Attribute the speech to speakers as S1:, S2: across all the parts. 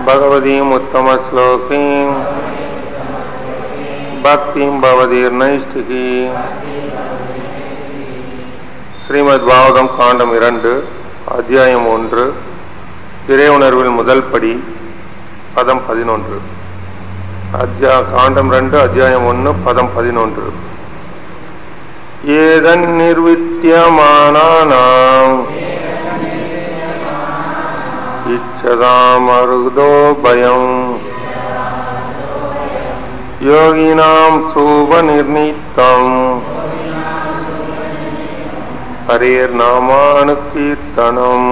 S1: भगवतीम् उत्तमश्लोकीम् भक्तिम् भवदीर्नैष्ठिकीम् ஸ்ரீமத்பாகவதம் காண்டம் 2 அத்தியாயம் 1 இறையுணர்வில் முதல் படி பதம் 11. காண்டம் 2 அத்தியாயம் 1 பதம் 11. ஏதன் நிர்வித்யமானானாம் இச்சதாம் அருதோ பயம் யோகினாம் சூப நிர்ணீத்தம் ஹரேர் நாமானுகீர்த்தனம்.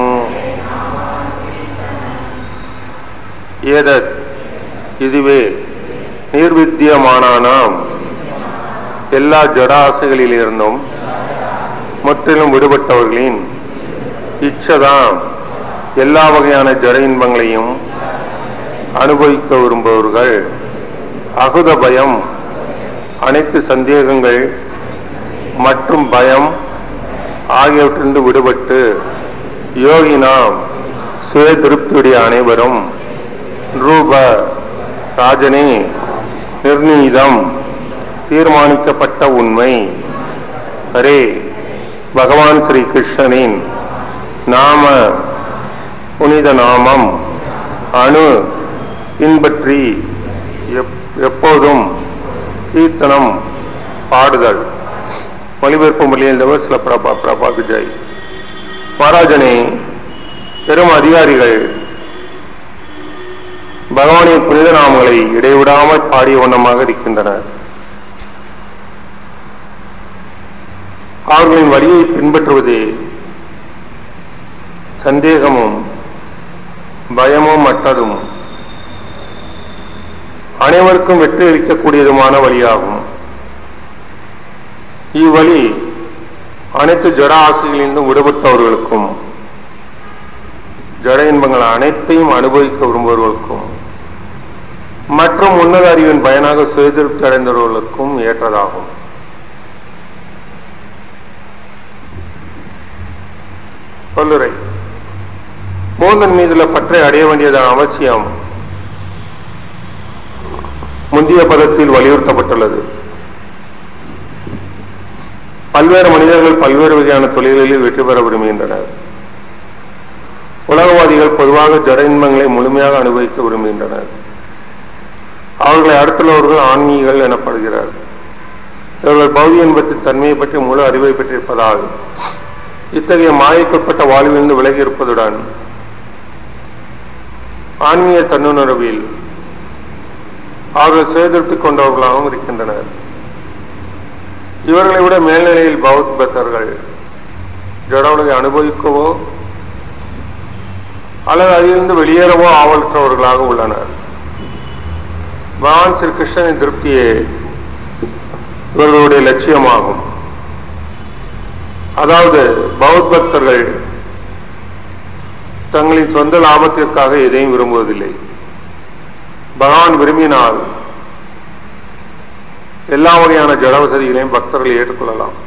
S1: ஏதத் இதுவே நிர்வித்யமானானாம் எல்லா ஜடாசைகளிலிருந்தும் முற்றிலும் விடுபட்டவர்களின் இச்சதாம் எல்லா வகையான ஜட இன்பங்களையும் அனுபவிக்க விரும்புபவர்கள் அகுத பயம் அனைத்து சந்தேகங்கள் மற்றும் பயம் ஆகியவற்றிலிருந்து விடுபட்டு யோகினாம் சுய திருப்தியுடைய அனைவரும் ரூப ராஜனே நிர்ணீதம் தீர்மானிக்கப்பட்ட உண்மை ஹரே பகவான் ஸ்ரீ கிருஷ்ணனின் நாம புனித நாமம் அணு பின்பற்றி எப்போதும் கீர்த்தனம் பாடுதல். மொழிபெயர்ப்பு மொழியில் சில பிரபாக்கு ஜெய். மகாராஜனே, பெரும் அதிகாரிகள் பகவானின் புனித நாமங்களை இடைவிடாமல் பாடிய வண்ணமாக இருக்கின்றனர். அவர்களின் வழியை பின்பற்றுவதே சந்தேகமும் பயமும் மற்றதும் அனைவருக்கும் வெற்றி அளிக்கக்கூடியதுமான வழியாகும். இவ்வழி அனைத்து ஜட ஆசைகளிலிருந்தும் விடுபட்டவர்களுக்கும் ஜட இன்பங்கள் அனைத்தையும் அனுபவிக்க விரும்புபவர்களுக்கும் மற்றும் உன்னத அறிவின் பயனாக சுயதிருப்தி அடைந்தவர்களுக்கும் ஏற்றதாகும். சொல்லுரை. போதன் மீதுள்ள பற்றை அடைய வேண்டியதான அவசியம் முந்தைய பதத்தில் வலியுறுத்தப்பட்டுள்ளது. பல்வேறு மனிதர்கள் பல்வேறு வகையான தொழில்களில் வெற்றி பெற விரும்புகின்றனர். உலகவாதிகள் பொதுவாக ஜட இன்பங்களை முழுமையாக அனுபவிக்க விரும்புகின்றனர். அவர்களை அடுத்துள்ளவர்கள் ஆன்மீகங்கள் எனப்படுகிறார். இவர்கள் பௌதிக இன்பத்தின் தன்மையை பற்றி முழு அறிவை பெற்றிருப்பதால் இத்தகைய மாயைக்குட்பட்ட வாழ்விலிருந்து விலகி இருப்பதுடன் ஆன்மீக தன்னுணர்வில் அவர்கள் சுயதிருப்தி கொண்டவர்களாகவும் இருக்கின்றனர். இவர்களை விட மேல்நிலையில் பௌத்த பக்தர்கள் ஜட உலகை அனுபவிக்கவோ அல்லது அதிலிருந்து வெளியேறவோ ஆவலற்றவர்களாக உள்ளனர். பகவான் ஸ்ரீ கிருஷ்ணனின் திருப்தியே இவர்களுடைய லட்சியமாகும். அதாவது பௌத்த பக்தர்கள் தங்களின் சொந்த லாபத்திற்காக எதையும் விரும்புவதில்லை. பகவான் விரும்பினால் எல்லா வகையான ஜட வசதிகளையும் பக்தர்கள் ஏற்றுக்கொள்ளலாம்.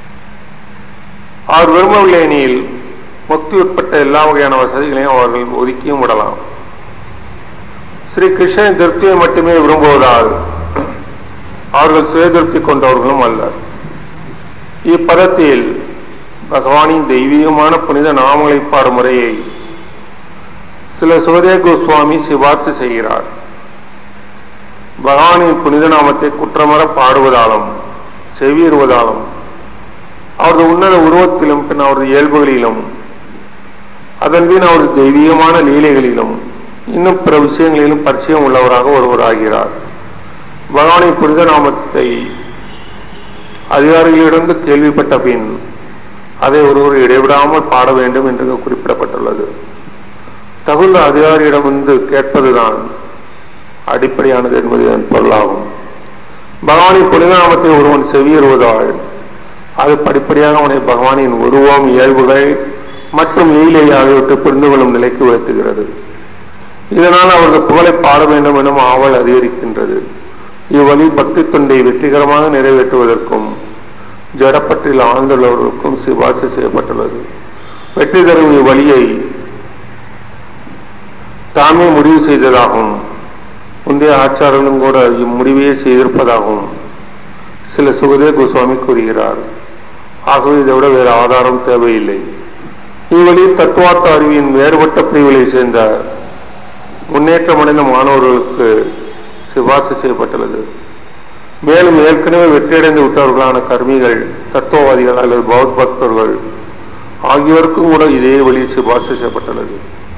S1: அவர் விரும்பவில்லை எனில் முக்தி உட்பட்ட எல்லா வகையான வசதிகளையும் அவர்கள் ஒதுக்கியும் விடலாம். ஸ்ரீ கிருஷ்ணனின் திருப்தியை மட்டுமே விரும்புவதால் அவர்கள் சுயதிருப்தி கொண்டவர்களும் அல்ல. இப்பதத்தில் பகவானின் தெய்வீகமான புனித நாமங்களை பாடும் முறையை சில சுகதேவ கோஸ்வாமி சிபார்சு செய்கிறார். பகவானின் புனித நாமத்தை குற்றமற பாடுவதாலும் செவியுறுவதாலும் அவரது உன்னத உருவத்திலும் பின் அவரது இயல்புகளிலும் அதன்பின் அவரது தெய்வீகமான லீலைகளிலும் இன்னும் பிற விஷயங்களிலும் பரிச்சயம் உள்ளவராக ஒருவராகிறார். பகவானின் புனித நாமத்தை அதிகாரிகளிடந்து கேள்விப்பட்ட பின் அதை ஒருவர் இடைவிடாமல் பாட வேண்டும் என்று குறிப்பிடப்பட்டுள்ளது. தகுந்த அதிகாரியிடமிருந்து கேட்பதுதான் அடிப்படையானது என்பது இதன் பொருளாகும். பகவானின் புனித நாமத்தை ஒருவன் செவியேறுவதால் அது படிப்படியாக அவனை பகவானின் உருவம், இயல்புகள் மற்றும் லீலை ஆகியவற்றை புரிந்து கொள்ளும் நிலைக்கு உயர்த்துகிறது. இதனால் அவரது புகழை பாட வேண்டும் எனும் ஆவல் அதிகரிக்கின்றது. இவ்வழி பக்தி தொண்டை வெற்றிகரமாக நிறைவேற்றுவதற்கும் ஜடப்பற்றில் ஆழ்ந்துள்ளவர்களுக்கும் சிபார்சு செய்யப்பட்டுள்ளது. வெற்றி தரும் இவ்வழியை தாமே முடிவு செய்ததாகவும் முந்தைய ஆச்சாரங்களும் கூட இம்முடிவையே செய்திருப்பதாகவும் சில சுகதேவ கோஸ்வாமி கூறுகிறார். ஆகவே இதை விட வேறு ஆதாரம் தேவையில்லை. இவ்வழியில் தத்துவார்த்த அறிவியின் வேறுபட்ட பிரிவுகளை சேர்ந்த முன்னேற்றமடைந்த மாணவர்களுக்கு சிபார்சு செய்யப்பட்டுள்ளது. மேலும் ஏற்கனவே வெற்றியடைந்து விட்டவர்களான கர்மிகள், தத்துவவாதிகள் அல்லது பௌத்த பக்தர்கள் ஆகியோருக்கும் கூட இதே வழியில் சிபார்சு செய்யப்பட்டுள்ளது.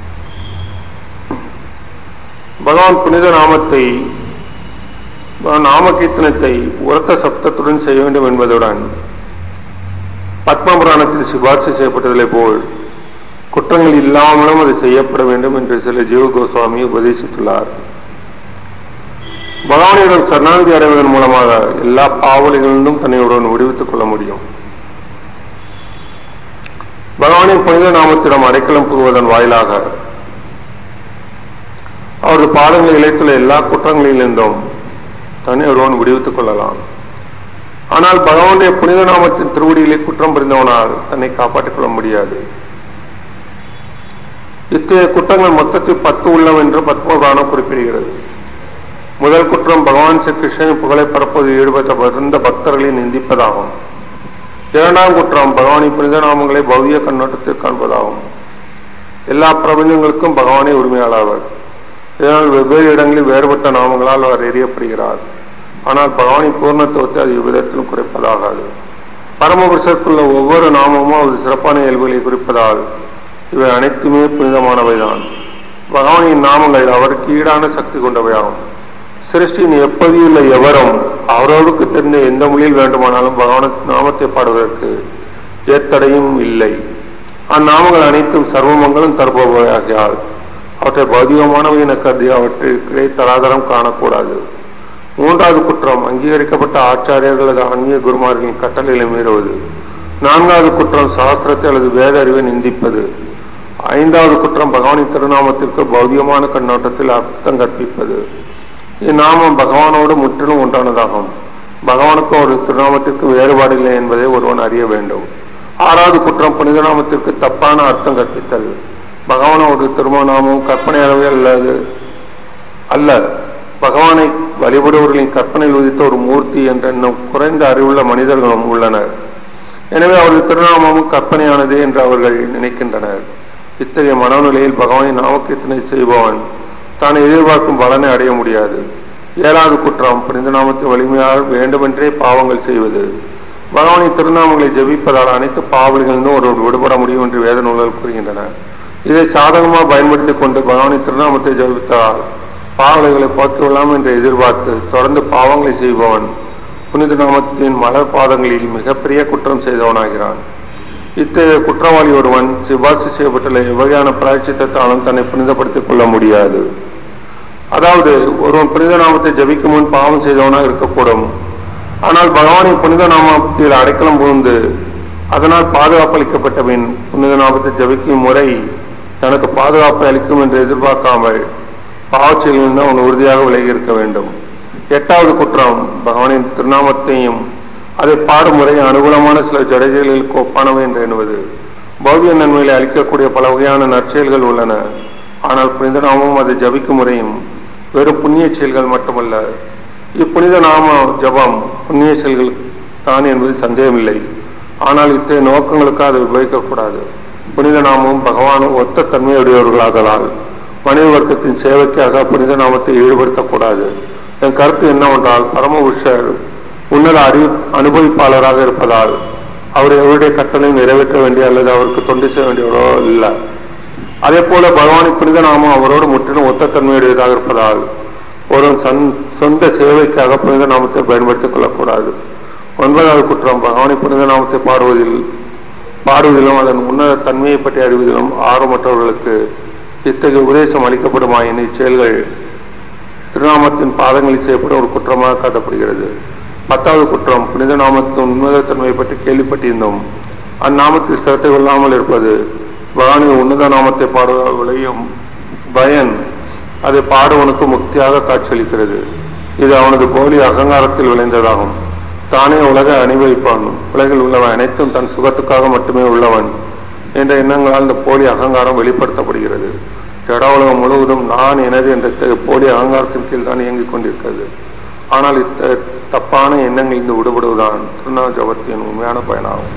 S1: பகவான் புனித நாமத்தை நாம கீர்த்தனத்தை உரத்த சப்தத்துடன் செய்ய வேண்டும் என்பதுடன் பத்ம புராணத்தில் சிபார்சு செய்யப்பட்டதை போல் குற்றங்கள் இல்லாமலும் அது செய்யப்பட வேண்டும் என்று சில ஜீவ கோஸ்வாமி உபதேசித்துள்ளார். பகவானிடம் சரணாகதி அடைவதன் மூலமாக எல்லா பாவலிகளிலும் தன்னை ஒருவன் விடுவித்துக் கொள்ள முடியும். பகவானின் புனித நாமத்திடம் அடைக்கலம் புகுவதன் வாயிலாக அவரது பாதங்களை இழைத்துள்ள எல்லா குற்றங்களிலிருந்தும் தன்னை ஒருவன் விடுவித்துக் கொள்ளலாம். ஆனால் பகவானுடைய புனித நாமத்தின் திருவடியிலே குற்றம் புரிந்தவனால் தன்னை காப்பாற்றிக் கொள்ள முடியாது. இத்தகைய குற்றங்கள் மொத்தத்தில் 10 உள்ளம் என்று பத்ம புராணம் குறிப்பிடுகிறது. முதல் குற்றம் பகவான் ஸ்ரீ கிருஷ்ணனின் புகழை பரப்புவதில் ஈடுபட்ட பக்தர்களை நிந்திப்பதாகும். இரண்டாம் குற்றம் பகவானின் புனித நாமங்களை பௌதிக கண்ணோட்டத்தில் காண்பதாகும். எல்லா பிரபஞ்சங்களுக்கும் பகவானே உரிமையாளர். இதனால் வெவ்வேறு இடங்களில் வேறுபட்ட நாமங்களால் அவர் எறியப்படுகிறார். ஆனால் பகவானின் பூர்ணத்துவத்தை அது இவ்விதத்திலும் குறைப்பதாகாது. பரமபுருஷருக்குள்ள ஒவ்வொரு நாமமும் அவரது சிறப்பான இயல்புகளை குறிப்பதால் இவை அனைத்துமே புனிதமானவைதான். பகவானின் நாமங்கள் அவருக்கு ஈடான சக்தி கொண்டவையாகும். சிருஷ்டியின் எப்பதியுள்ள எவரும் அவரவருக்கு தெரிந்த எந்த மொழியில் வேண்டுமானாலும் பகவான் நாமத்தை பாடுவதற்கு ஏத்தடையும் இல்லை. அந்நாமங்கள் அனைத்தும் சர்வமங்களும் தருபவையாகியால் அவற்றை பௌதிகமானவை என கருதி அவற்றிற்கிடையே தராதரம் காணக்கூடாது. மூன்றாவது குற்றம் அங்கீகரிக்கப்பட்ட ஆச்சாரியர்கள் அல்லது ஆன்மீக குருமார்களின் கட்டளைகளை மீறுவது. நான்காவது குற்றம் சாஸ்திரத்தை அல்லது வேத அறிவை நிந்திப்பது. ஐந்தாவது குற்றம் பகவானின் திருநாமத்திற்கு பௌதிகமான கண்ணோட்டத்தில் அர்த்தம் கற்பிப்பது. இந்நாமம் பகவானோடு முற்றிலும் ஒன்றானதாகும். பகவானுக்கும் ஒரு திருநாமத்திற்கு வேறுபாடு இல்லை என்பதை ஒருவன் அறிய வேண்டும். ஆறாவது குற்றம் புனித நாமத்திற்கு தப்பான அர்த்தம் கற்பித்தல். பகவானோடு திருநாமம் கற்பனை அளவே அல்ல, பகவானை வழிபடுவர்களின் கற்பனையில் உதித்த ஒரு மூர்த்தி என்ற எண்ணம் குறைந்த அறிவுள்ள மனிதர்களும் உள்ளனர். எனவே அவரது திருநாமமும் கற்பனையானதே என்று அவர்கள் நினைக்கின்றனர். இத்தகைய மனநிலையில் பகவானை நாமகீர்த்தனை செய்பவன் தான் எதிர்பார்க்கும் பலனை அடைய முடியாது. ஏழாவது குற்றம் புனித நாமத்தின் வலிமையால் வேண்டுமென்றே பாவங்கள் செய்வது. பகவானின் திருநாமங்களை ஜெபிப்பதால் அனைத்து பாவங்களிலிருந்தும் ஒருவர் விடுபட முடியும் என்று வேத நூல்கள் கூறுகின்றன. இதை சாதகமாக பயன்படுத்திக் கொண்டு பகவானின் திருநாமத்தை ஜெபித்தால் பாவங்களை போக்கிவிடலாம் என்று எதிர்பார்த்து தொடர்ந்து பாவங்களை செய்பவன் புனித நாமத்தின் மலர் பாதங்களில் மிகப்பெரிய குற்றம் செய்தவனாகிறான். இத்தகைய குற்றவாளி ஒருவன் சிபார்சு செய்யப்பட்டுள்ள எவ்வகையான பிராயச்சித்தாலும் தன்னை புனிதப்படுத்திக் கொள்ள முடியாது. அதாவது ஒருவன் புனித நாமத்தை ஜபிக்கும் முன் பாவம் செய்தவனாக இருக்கக்கூடும். ஆனால் பகவானின் புனித நாமத்தில் அடைக்கலம் புகுந்து அதனால் பாதுகாப்பு அளிக்கப்பட்ட பின் புனித நாமத்தை ஜபிக்கும் முறை தனக்கு பாதுகாப்பை அளிக்கும் என்று எதிர்பார்க்காமல் பாவச்செயலிருந்து அவன் உறுதியாக விலகி இருக்க வேண்டும். எட்டாவது குற்றம் பகவானின் திருநாமத்தையும் அதை பாடும் முறை அனுகூலமான சில ஜடஜெயல்களுக்கு ஒப்பானவை என்று எண்ணுவது. பௌதிக நன்மைகளை அளிக்கக்கூடிய பல வகையான நற்செயல்கள் உள்ளன. ஆனால் புனித நாமமும் அதை ஜபிக்கும் முறையும் வெறும் புண்ணிய செயல்கள் மட்டுமல்ல. இப்புனித நாம ஜபம் புண்ணிய செயல்கள் தான் என்பது சந்தேகமில்லை. ஆனால் இத்தகைய நோக்கங்களுக்கு அதை உபயோகிக்கக்கூடாது. புனித நாமமும் பகவானும் ஒத்த தன்மையுடையவர்களாகலால் மனித வர்க்கத்தின் சேவைக்காக புனித நாமத்தை ஈடுபடுத்தக்கூடாது. என் கருத்து என்னவென்றால் பரமபுருஷர் உன்னத அனுபவிப்பாளராக இருப்பதால் அவர் எவருடைய கட்டளையும் நிறைவேற்ற வேண்டிய அல்லது அவருக்கு தொண்டு செய்ய வேண்டியவரோ இல்லை. அதே போல பகவானின் புனித நாமம் அவரோடு முற்றிலும் ஒத்த தன்மையுடையதாக இருப்பதால் ஒரு சொந்த சேவைக்காக புனித நாமத்தை பயன்படுத்திக் கொள்ளக்கூடாது. ஒன்பதாவது குற்றம் பகவானின் புனித நாமத்தை பாடுவதிலும் அதன் உன்னத தன்மையை பற்றி அறிவதிலும் ஆர்வமற்றவர்களுக்கு இத்தகைய உபதேசம் அளிக்கப்படுமாயின் இச்செயல்கள் திருநாமத்தின் பாதங்களில் செய்யப்படும் ஒரு குற்றமாக காட்டப்படுகிறது. 10வது குற்றம் புனித நாமத்தின் உன்னத தன்மையை பற்றி கேள்விப்பட்டிருந்தோம் அந்நாமத்தில் சிரத்தை கொள்ளாமல் இருப்பது. பகவானின் உன்னத நாமத்தை பாடுவதால் விளையும் பயன் அதை பாடுவனுக்கு முக்தியாக காட்சியளிக்கிறது. இது அவனது போலி அகங்காரத்தில் விளைந்ததாகும். தானே உலகை அனுபவிப்பான், உலகில் உள்ளவன் அனைத்தும் தன் சுகத்துக்காக மட்டுமே உள்ளவன் என்ற எண்ணங்களால் இந்த போலி அகங்காரம் வெளிப்படுத்தப்படுகிறது. ஜட உலகம் முழுவதும் நான் எனது என்ற போலி அகங்காரத்தின் கீழ் தான் இயங்கிக் கொண்டிருக்கிறது. ஆனால் தப்பான எண்ணங்கள் இருந்து விடுபடுவதுதான் திருநாம ஜபத்தின் உண்மையான பயனாகும்.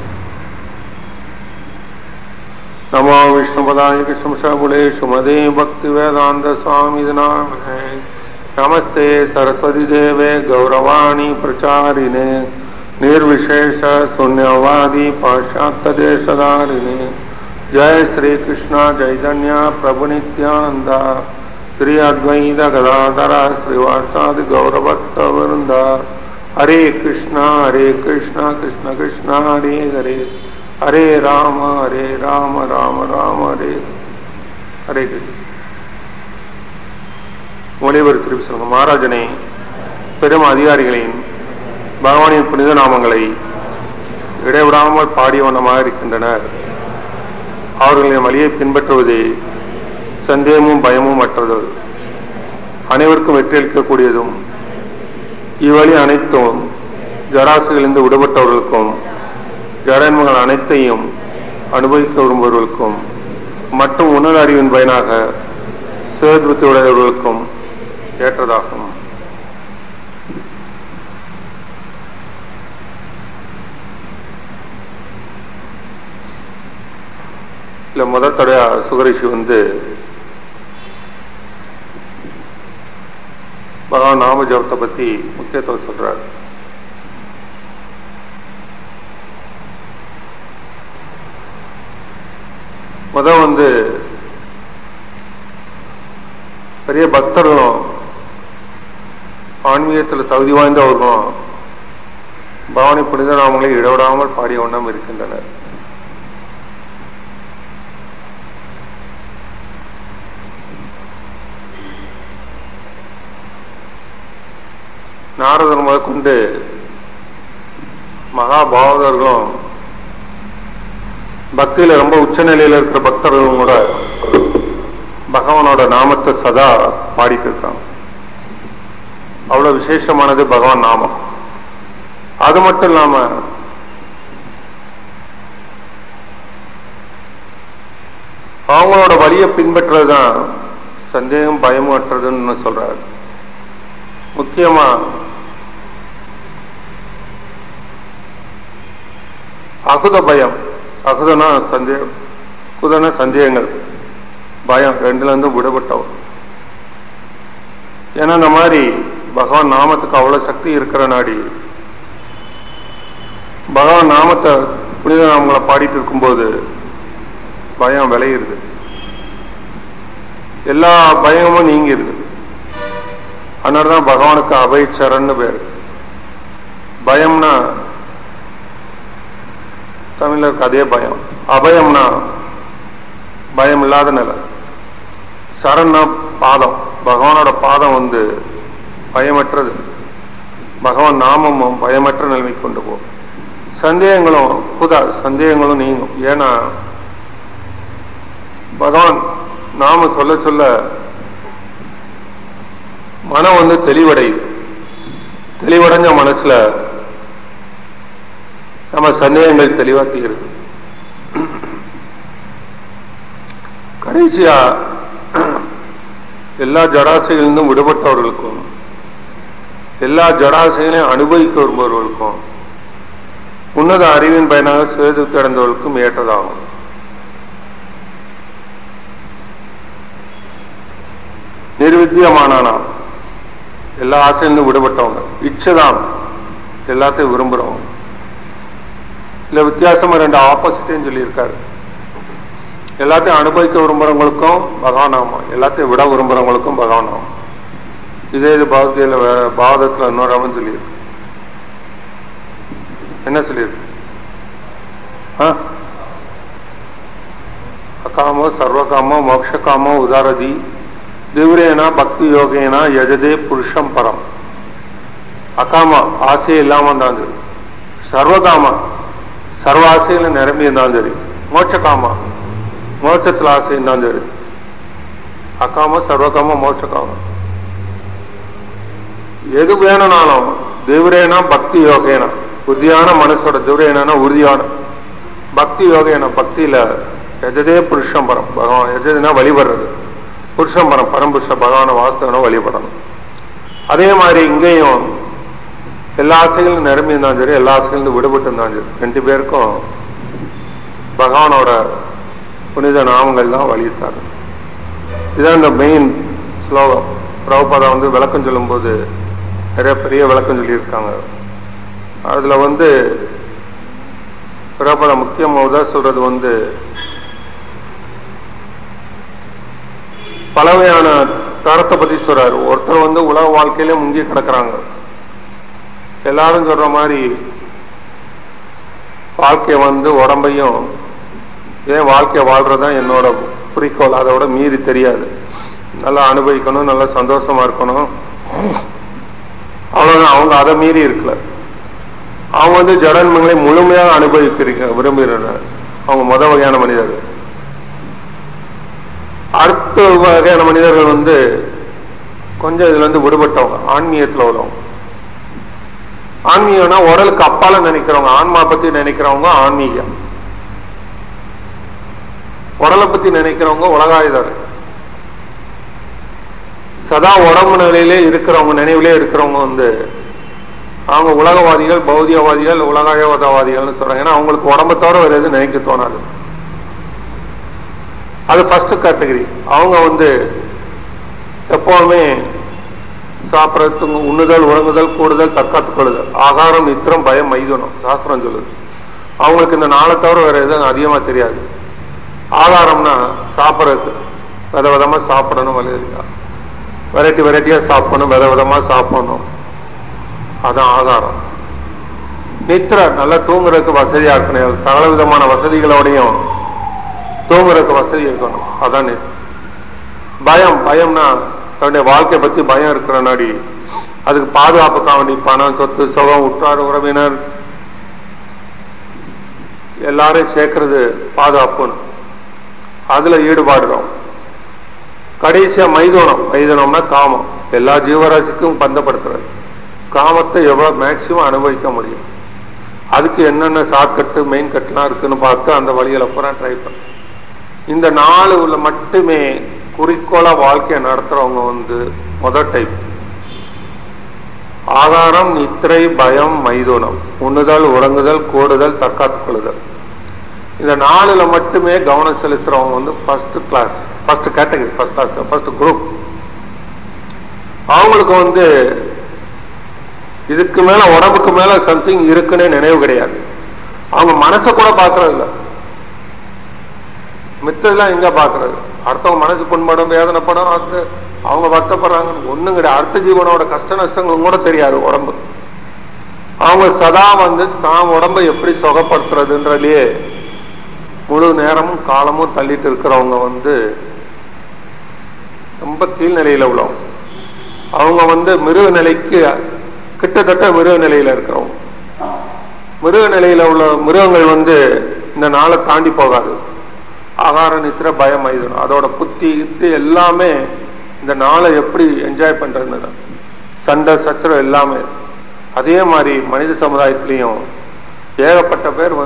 S1: நமோ விஷ்ணுபதாய கிருஷ்ணபுலே சுமதே பக்தி வேதாந்த சுவாமி நாமே. நமஸ்தே சரஸ்வதி தேவே கௌரவாணி பிரச்சாரிணே निर्विशेष शून्यवादी पाश्चात्य देशधारिणे. जय श्री कृष्ण चैतन्य प्रभु नित्यानंद श्री अद्वैत गदाधर श्रीवासादि गौरभक्त वृंद. हरे कृष्ण कृष्ण कृष्ण हरे हरे हरे राम राम राम हरे हरे कृष्ण. மொழிவர் திருப்பி சொல்லுங்க. மகாராஜனை பெரும் அதிகாரிகளின் பகவானின் புனித நாமங்களை இடைவிடாமல் பாடிய வண்ணமாக இருக்கின்றனர். அவர்களின் வழியை பின்பற்றுவதே சந்தேகமும் பயமும் அற்றது, அனைவருக்கும் வெற்றியளிக்கக்கூடியதும். இவ்வழி அனைத்தும் ஜராசுகளிலிருந்து விடுபட்டவர்களுக்கும் ஜடன்மங்கள் அனைத்தையும் அனுபவிக்க விரும்புவர்களுக்கும் மற்றும் உணர் அறிவின் பயனாக சேதுபத்தி உடையவர்களுக்கும் ஏற்றதாகும். இல்ல முதல் தடையா சுகரிஷி பகவான் நாம ஜபத்தை பத்தி முக்கியத்துவம் சொல்றார். முதல் பெரிய பக்தர்களும் ஆன்மீகத்தில் தகுதி வாய்ந்தவர்களும் பவானி புனித நாமங்களை இடவிடாமல் பாடிய வண்ணம் இருக்கின்றனர். நாரதர் முதற்கொண்டு மகாபாவதர்களும் பக்தியில ரொம்ப உச்ச நிலையில இருக்கிற பக்தர்களும் கூட பகவானோட நாமத்தை சதா பாடிட்டு இருக்காங்க. அவ்வளவு விசேஷமானது பகவான் நாமம். அது மட்டும் இல்லாம அவங்களோட வழியை பின்பற்றுறதுதான் சந்தேகம் பயமும் அற்றதுன்னு சொல்றாரு. முக்கியமா அகுத பயம், அகுதனா சந்தேகம், குதன சந்தேகங்கள், பயம் ரெண்டுல இருந்து விடுபட்டவர். ஏன்னா இந்த மாதிரி பகவான் நாமத்துக்கு அவ்வளவு சக்தி இருக்கிற நாடி பகவான் நாமத்தை புனித நாமங்களை பாடிட்டு இருக்கும்போது பயம் விளையிடுது, எல்லா பயமும் நீங்கிடுது. அதனாலதான் பகவானுக்கு அபயச்சரன்னு பேரு. பயம்னா தமிழ்ல இருக்கு அதே பயம். அபயம்னா பயம் இல்லாத நிலை. சரண்னா பாதம், பகவானோட பாதம் பயமற்றது. பகவான் நாமமும் பயமற்ற நிலைமை கொண்டு போகும். சந்தேகங்களும் சந்தேகங்களும் நீங்கும். ஏன்னா பகவான் நாம சொல்ல சொல்ல மனம் தெளிவடையுது. தெளிவடைஞ்ச மனசுல நம்ம சந்தேகங்கள் தெளிவா தீருது. கடைசியா எல்லா ஜடாசைகளிலிருந்தும் விடுபட்டவர்களுக்கும் எல்லா ஜடாசைகளையும் அனுபவிக்க விரும்புவர்களுக்கும் உன்னத அறிவின் பயனாக சேதத்தை அடைந்தவர்களுக்கும் ஏற்றதாகும். நிர்வித்தியமானானா எல்லா ஆசையிலிருந்து விடுபட்டவங்க, இச்சைதான் எல்லாத்தையும் விரும்புறவங்க. இல்ல வித்தியாசமா ரெண்டு ஆப்போசிட்னு சொல்லியிருக்காரு. எல்லாத்தையும் அனுபவிக்க விரும்புறவங்களுக்கும் பகவானாமம், எல்லாத்தையும் விட விரும்புறவங்களுக்கும் பகவானாமம். இதே இது பகவத்கீதையில பாவதத்துல இன்னொரு அவன் சொல்லியிருக்கு. என்ன சொல்லியிருக்கு? அகாமோ சர்வகாமோ மோக்ஷகாமோ உதாரதி திவ்ரேனா பக்தி யோகேனா யஜதே புருஷம் பரம். அகாமா ஆசையே இல்லாம இருந்தாலும் சரி, சர்வகாமா சர்வ ஆசையில நிரம்பி இருந்தாலும் சரி, மோட்சகாமா மோட்சத்துல ஆசை இருந்தாலும் சரி, அகாம சர்வகாம மோட்சகாமம் எது வேணும்னாலும் திவ்ரேனா பக்தி யோகேனா புத்தியான மனசோட, திவ்ரேனா உறுதியான, பக்தி யோகேனா பக்தியில யஜதே புருஷம் பரம். பகவான் யஜதுனா வழிபடுறது, புருஷம்பரம் பரம்புருஷ பகவான வாஸ்தவனும் வழிபடணும். அதே மாதிரி இங்கேயும் எல்லா ஆசைகளும் நிரம்பி இருந்தாலும் சரி, எல்லா ஆசைகளும் விடுபட்டு இருந்தாலும் சரி, 2 பேருக்கும் பகவானோட புனித நாமங்கள் தான் வலியுறுத்தாங்க. இதுதான் இந்த மெயின் ஸ்லோகம். பிரபுபாதா விளக்கம் சொல்லும் போது நிறைய பெரிய விளக்கம் சொல்லியிருக்காங்க. அதுல பிரபுபாதா முக்கியமாக சொல்றது பலவையான தரத்தை பத்தி சொல்றாரு. ஒருத்தர் உலக வாழ்க்கையிலே முங்கி கிடக்குறாங்க. எல்லாரும் சொல்ற மாதிரி வாழ்க்கைய உடம்பையும் ஏன் வாழ்க்கைய வாழ்றதுதான் என்னோட குறிக்கோள், அதோட மீறி தெரியாது. நல்லா அனுபவிக்கணும், நல்லா சந்தோஷமா இருக்கணும், அவ்வளவுதான். அவங்க அதை மீறி இருக்கல. அவங்க ஜடன்மங்களை முழுமையாக அனுபவிக்கிறீங்க விரும்புகிறாங்க. அவங்க வகையான மனிதர்கள். அடுத்த வகையான மனிதர்கள் கொஞ்சம் இதுல விடுபட்டவங்க, ஆன்மீகத்துல உள்ளவங்க. ஆன்மீகம்னா உடலுக்கு அப்பால நினைக்கிறவங்க, ஆன்மா பத்தி நினைக்கிறவங்க ஆன்மீகம். உடலை பத்தி நினைக்கிறவங்க உலகாயுதர். சதா உடம்பு நிலையிலே இருக்கிறவங்க, நினைவிலே இருக்கிறவங்க அவங்க உலகவாதிகள், பௌதிகவாதிகள், உலகாயவாதவாதிகள்னு சொல்றாங்க. ஏன்னா அவங்களுக்கு உடம்பை தவிர வேற எதுவும் நினைக்க தோணாது. அது ஃபர்ஸ்ட் கேட்டகரி. அவங்க எப்பவுமே சாப்பிட்றது, உண்ணுதல், உறங்குதல், கூடுதல், தற்காத்துக் கொள்ளுதல், ஆகாரம், நித்திரம், பயம், மைதுனம் சாஸ்திரம் சொல்லுது. அவங்களுக்கு இந்த நாளை தவிர வேற எதுவும் அதிகமா தெரியாது. ஆகாரம்னா சாப்பிட்றது, வித விதமா சாப்பிடணும், வெரைட்டி வெரைட்டியா சாப்பிடணும், வித விதமா சாப்பிடணும், அதான் ஆகாரம். நித்திர நல்லா தூங்குறதுக்கு வசதியா இருக்கணும், சகல விதமான வசதிகளோடையும் தூங்குறதுக்கு வசதி இருக்கணும், அதான். பயம், பயம்னா தன்னுடைய வாழ்க்கையை பத்தி பயம் இருக்கிற நாடி, அதுக்கு பாதுகாப்புக்காக வேண்டி பணம், சொத்து, சுகம், உற்றார் உறவினர் எல்லாரையும் சேர்க்கறது பாதுகாப்புன்னு அதுல ஈடுபாடுறோம். கடைசியா மைதுனம். மைதுனம்னா காமம். எல்லா ஜீவராசிக்கும் பந்தப்படுத்துறது. காமத்தை எவ்வளவு மேக்சிமம் அனுபவிக்க முடியும், அதுக்கு என்னென்ன ஷார்ட்கட்டு மெயின் கட்லாம் இருக்குன்னு பார்த்து அந்த வழிகளை பூரா ட்ரை பண்ண. இந்த 4 உள்ள மட்டுமே குறிக்கோளா வாழ்க்கையை நடத்துறவங்க முதல் டைப். ஆகாரம், நித்திரை, பயம், மைதுனம், உண்ணுதல், உறங்குதல், கூடுதல், தற்காத்துக் கொள்ளுதல். இந்த 4ல மட்டுமே கவனம் செலுத்துறவங்க first class, first category, first class, first group. அவங்களுக்கு இதுக்கு மேல உடம்புக்கு மேல சம்திங் இருக்குன்னு நினைவு கிடையாது. அவங்க மனசை கூட பாக்குறது இல்லை. மித்ததெல்லாம் எங்க பாக்குறது? அடுத்தவங்க மனசு புண்படும், வேதனைப்படும், அவங்க வருத்தப்படுறாங்க, ஒண்ணும் கிடையாது. அடுத்த ஜீவனோட கஷ்ட நஷ்டங்களும் கூட தெரியாது உடம்பு. அவங்க சதா தான் உடம்பை எப்படி சுகப்படுத்துறதுன்றதுலயே முழு நேரமும் காலமும் தள்ளிட்டு இருக்கிறவங்க ரொம்ப கீழ்நிலையில உள்ளவங்க. அவங்க மிருக நிலைக்கு கிட்டத்தட்ட மிருக நிலையில இருக்கிறவங்க. மிருக நிலையில உள்ள மிருகங்கள் இந்த நாளை தாண்டி போகாது. ஆகார, நித்திர, பயம், மைதுனம், அதோட புத்தி இது எல்லாமே இந்த நாளை எப்படி என்ஜாய் பண்றதுன்னு, சண்டை சச்சரவு எல்லாமே. அதே மாதிரி மனித சமுதாயத்திலையும் ஏகப்பட்ட பேர்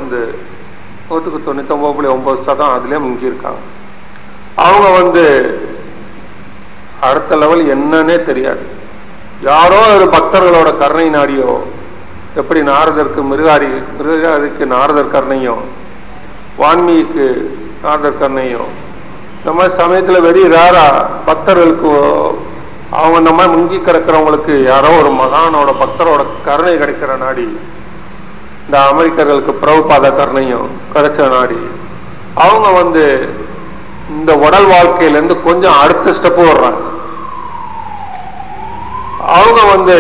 S1: 99.9% அதுலயே முங்கி இருக்காங்க. அவங்க அடுத்த லெவல் என்னன்னே தெரியாது. யாரோ ஒரு பக்தர்களோட கருணை நாடியோ, எப்படி நாரதருக்கு மிருகாதிக்கு நாரதர் கருணையும், வான்மீகிக்கு நாரதர் கருணையும், இந்த மாதிரி சமயத்துல வெறி ரேரா பக்தர்களுக்கு, அவங்க இந்த மாதிரி முங்கி கிடக்கிறவங்களுக்கு யாரோ ஒரு மகானோட பக்தரோட கருணை கிடைக்கிற நாடி, இந்த அமெரிக்கர்களுக்கு பிரபுபாத கருணையும் கிடைச்ச நாடி, அவங்க இந்த உடல் வாழ்க்கையிலிருந்து கொஞ்சம் அடுத்த ஸ்டெப் வர்றாங்க. அவங்க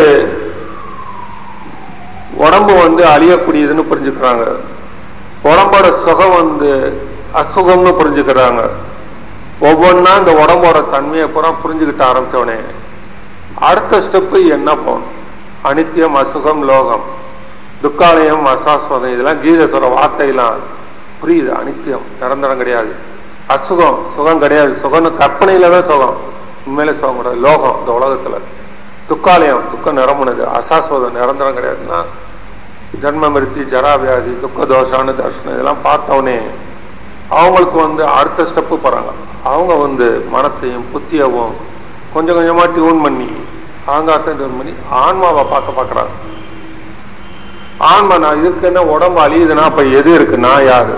S1: உடம்பு அழியக்கூடியதுன்னு புரிஞ்சுக்கிறாங்க. உடம்போட சுகம் அசுகம்னு புரிஞ்சுக்கிறாங்க. ஒவ்வொன்னா இந்த உடம்போட தன்மையை பூரா புரிஞ்சுக்கிட்ட ஆரம்பிச்சவனே அடுத்த ஸ்டெப்பு என்ன போகணும்? அனித்தியம், அசுகம், லோகம், துக்காலயம், அசாஸ்வதம், இதெல்லாம் கீதை சொல்ற வார்த்தையெல்லாம் புரியுது. அனித்தியம் நிரந்தரம் கிடையாது, அசுகம் சுகம் கிடையாது, சுகம்னு கற்பனையில தான் சுகம், உண்மையில சுகம் கிடையாது. லோகம் இந்த உலகத்துல, துக்காலயம் துக்கம் நிரம்புனது, அசாஸ்வதம் நிரந்தரம் கிடையாதுன்னா ஜன்ம மிருத்தி, ஜராவியாதி, துக்க தோஷானு தர்ஷனம் இதெல்லாம் பார்த்தவனே அவங்களுக்கு அடுத்த ஸ்டெப்பு போறாங்க. அவங்க மனத்தையும் புத்தியவும் கொஞ்சம் கொஞ்சமா டியூன் பண்ணி ஆங்காரத்தை டியூன் பண்ணி ஆன்மாவை பார்க்கறாங்க. ஆன்மா நான் இதுக்கு என்ன உடம்பு அழியுதுன்னா அப்ப எது இருக்கு? நான் யாரு?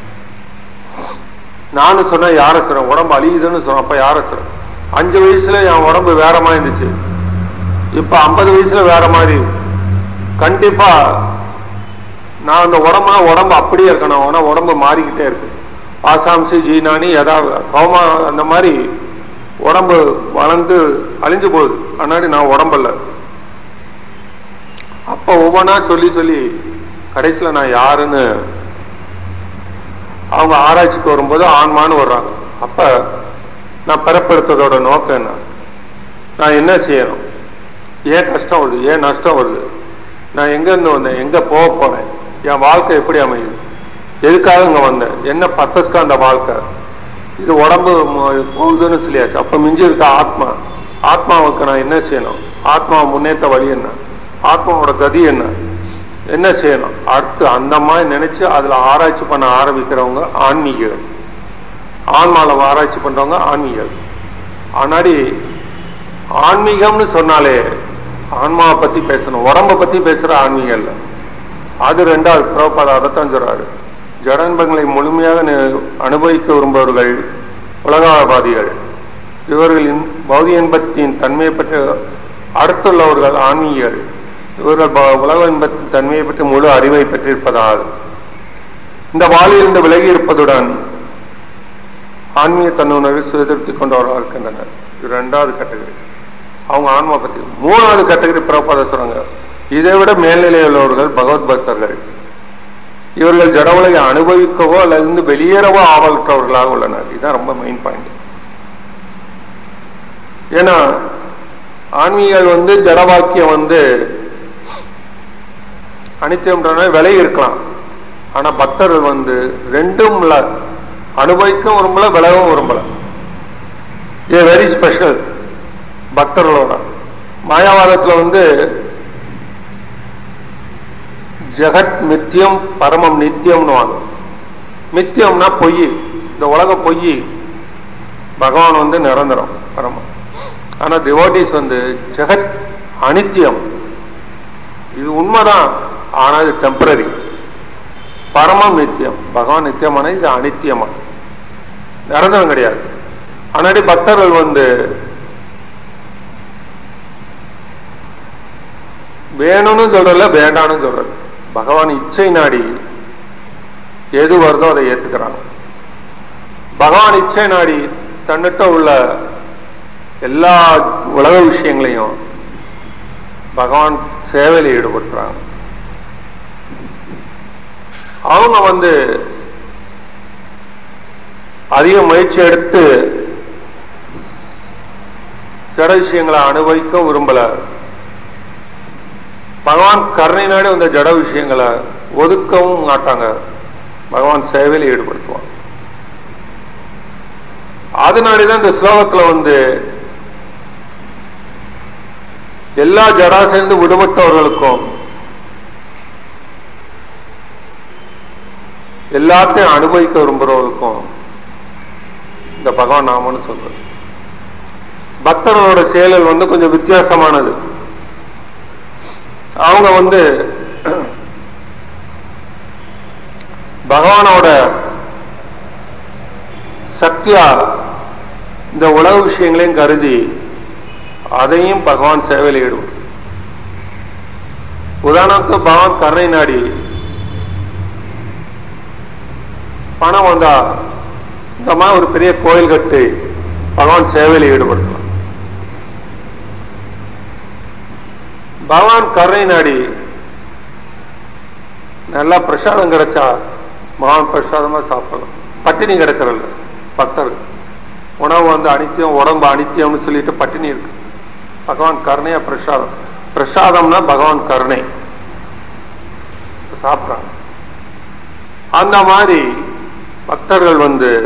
S1: நானும் சொன்ன யார சொல்றேன்? உடம்பு அழியுதுன்னு சொன்ன அப்ப யார சொல்றேன்? 5 வயசுல என் உடம்பு வேற மாதிரி இருந்துச்சு, இப்ப 50 வயசுல வேற மாதிரி. கண்டிப்பா நான் அந்த உடம்பு அப்படியே இருக்கணும். ஆனா உடம்பு மாறிக்கிட்டே இருக்கு. ஆசாம்சி ஜீனானி ஏதாவது கௌமா அந்த மாதிரி உடம்பு வளர்ந்து அழிஞ்சு போகுது. அதனால நான் உடம்புல அப்ப ஒவ்வொன்றா சொல்லி சொல்லி கடைசியில நான் யாருன்னு அவங்க ஆராய்ச்சிக்கு வரும்போது ஆன்மான்னு வர்றாங்க. அப்ப நான் பிறப்பெடுத்ததோட நோக்கம் என்ன? நான் என்ன செய்யணும்? ஏன் கஷ்டம் வருது? ஏன் நஷ்டம் வருது? நான் எங்க இருந்து வந்தேன்? எங்க போக போறேன்? என் வாழ்க்கை எப்படி அமையுது? எதுக்காக இங்க வந்தேன்? என்ன பர்பஸ்க்கு அந்த வாழ்க்கை? இது உடம்பு போகுதுன்னு சொல்லியாச்சு. அப்ப மிஞ்சி இருக்க ஆத்மா. ஆத்மாவுக்கு நான் என்ன செய்யணும்? ஆத்மாவை முன்னேற்ற வழி என்ன? ஆத்மாவோட கதி என்ன செய்யணும்? அடுத்து அந்த மாதிரி நினைச்சு அதுல ஆராய்ச்சி பண்ண ஆரம்பிக்கிறவங்க ஆன்மீகிகள். ஆன்மால ஆராய்ச்சி பண்றவங்க ஆன்மீகிகள். ஆனாடி ஆன்மீகம்னு சொன்னாலே ஆன்மாவை பத்தி பேசணும், உடம்பை பத்தி பேசுற ஆன்மீகம். அது ரெண்டாவது. பிரபுபாதா அதைத்தான் சொல்றாரு. ஜடன்பங்களை முழுமையாக அனுபவிக்க விரும்புபவர்கள் உலகவாதிகள். இவர்களின் பௌதிக இன்பத்தின் தன்மையை பற்றி அடுத்துள்ளவர்கள் ஆன்மீகிகள். இவர்கள் உலக இன்பத்தின் தன்மையை பற்றி முழு அறிவை பெற்றிருப்பதால் இந்த வாழ்விலிருந்து விலகி இருப்பதுடன் ஆன்மீக தன்னுணர்வை சுதந்திரத்தை கொண்டவர்களாக இருக்கின்றனர். இது ரெண்டாவது கேட்டகரி. அவங்க ஆன்மா பத்தி. மூணாவது கேட்டகரி பிரபுபாதா சொல்றாங்க, இதை விட மேல்நிலை உள்ளவர்கள் பகவத் பக்தர்கள். இவர்கள் ஜட உலகை அனுபவிக்கவோ அல்லது வெளியேறவோ ஆவலற்றவர்களாக உள்ளனர். இதுதான் ரொம்ப மெயின் பாயிண்ட். ஏன்னா ஆன்மீகங்கள் ஜடவாக்கியம் அனித்தியம் விலை இருக்கலாம். ஆனா பக்தர்கள் ரெண்டும் அனுபவிக்கவும் விரும்பல, விலகவும் விரும்பல. இது வெரி ஸ்பெஷல் பக்தர்களோட. மாயாவாதத்துல ஜெகத் மித்தியம் பரமம் நித்தியம்னு வாங்க. மித்தியம்னா பொய், இந்த உலக பொய். பகவான் நிரந்தரம் பரமம். ஆனா டிவோட்டீஸ் ஜெகத் அனித்தியம், இது உண்மைதான், ஆனா இது டெம்பரரி. பரமம் நித்தியம், பகவான் நித்தியமான, இது அனித்தியமா, நிரந்தரம் கிடையாது. ஆனாடி பக்தர்கள் வேணும்னு சொல்றல, வேண்டான்னு சொல்றது. பகவான் இச்சை நாடி எது வருதோ அதை ஏத்துக்கிறாங்க. பகவான் இச்சை நாடி தன்னிட்ட உள்ள எல்லா உலக விஷயங்களையும் பகவான் சேவையில் ஈடுபடுத்துறாங்க. அவங்க அதிக முயற்சி எடுத்து ஜட விஷயங்களை அனுபவிக்க விரும்பல. பகவான் கருணை நாடி அந்த ஜட விஷயங்களை ஒதுக்கவும் மாட்டாங்க, பகவான் சேவையில் ஈடுபடுத்துவான். அதனாலதான் இந்த ஸ்லோகத்துல எல்லா ஜடா சேர்ந்து விடுபட்டவர்களுக்கும் எல்லாத்தையும் அனுபவிக்க விரும்புறவர்களுக்கும் இந்த பகவான் நாமன்னு சொல்றது. பக்தர்களோட செயல்கள் கொஞ்சம் வித்தியாசமானது. அவங்க பகவானோட சக்தியா இந்த உலக விஷயங்களையும் கருதி அதையும் பகவான் சேவையில் ஈடுபடும். உதாரணத்துக்கு பகவான் கருணை நாடி பணம் வந்தா இந்த மாதிரி ஒரு பெரிய கோயில் கட்டி பகவான் சேவையில் ஈடுபடுத்தலாம். பகவான் கருணை நாடி நல்லா பிரசாதம் கிடைச்சா பகவான் பிரசாதமா சாப்பிடலாம். பட்டினி கிடக்கிறல்ல பக்தர்கள். உணவு அனித்தியம், உடம்பு அனித்தியம்னு சொல்லிட்டு பட்டினி இருக்கு. பகவான் கருணையா பிரசாதம். பிரசாதம்னா பகவான் கருணை, சாப்பிட்றாங்க. அந்த மாதிரி பக்தர்கள்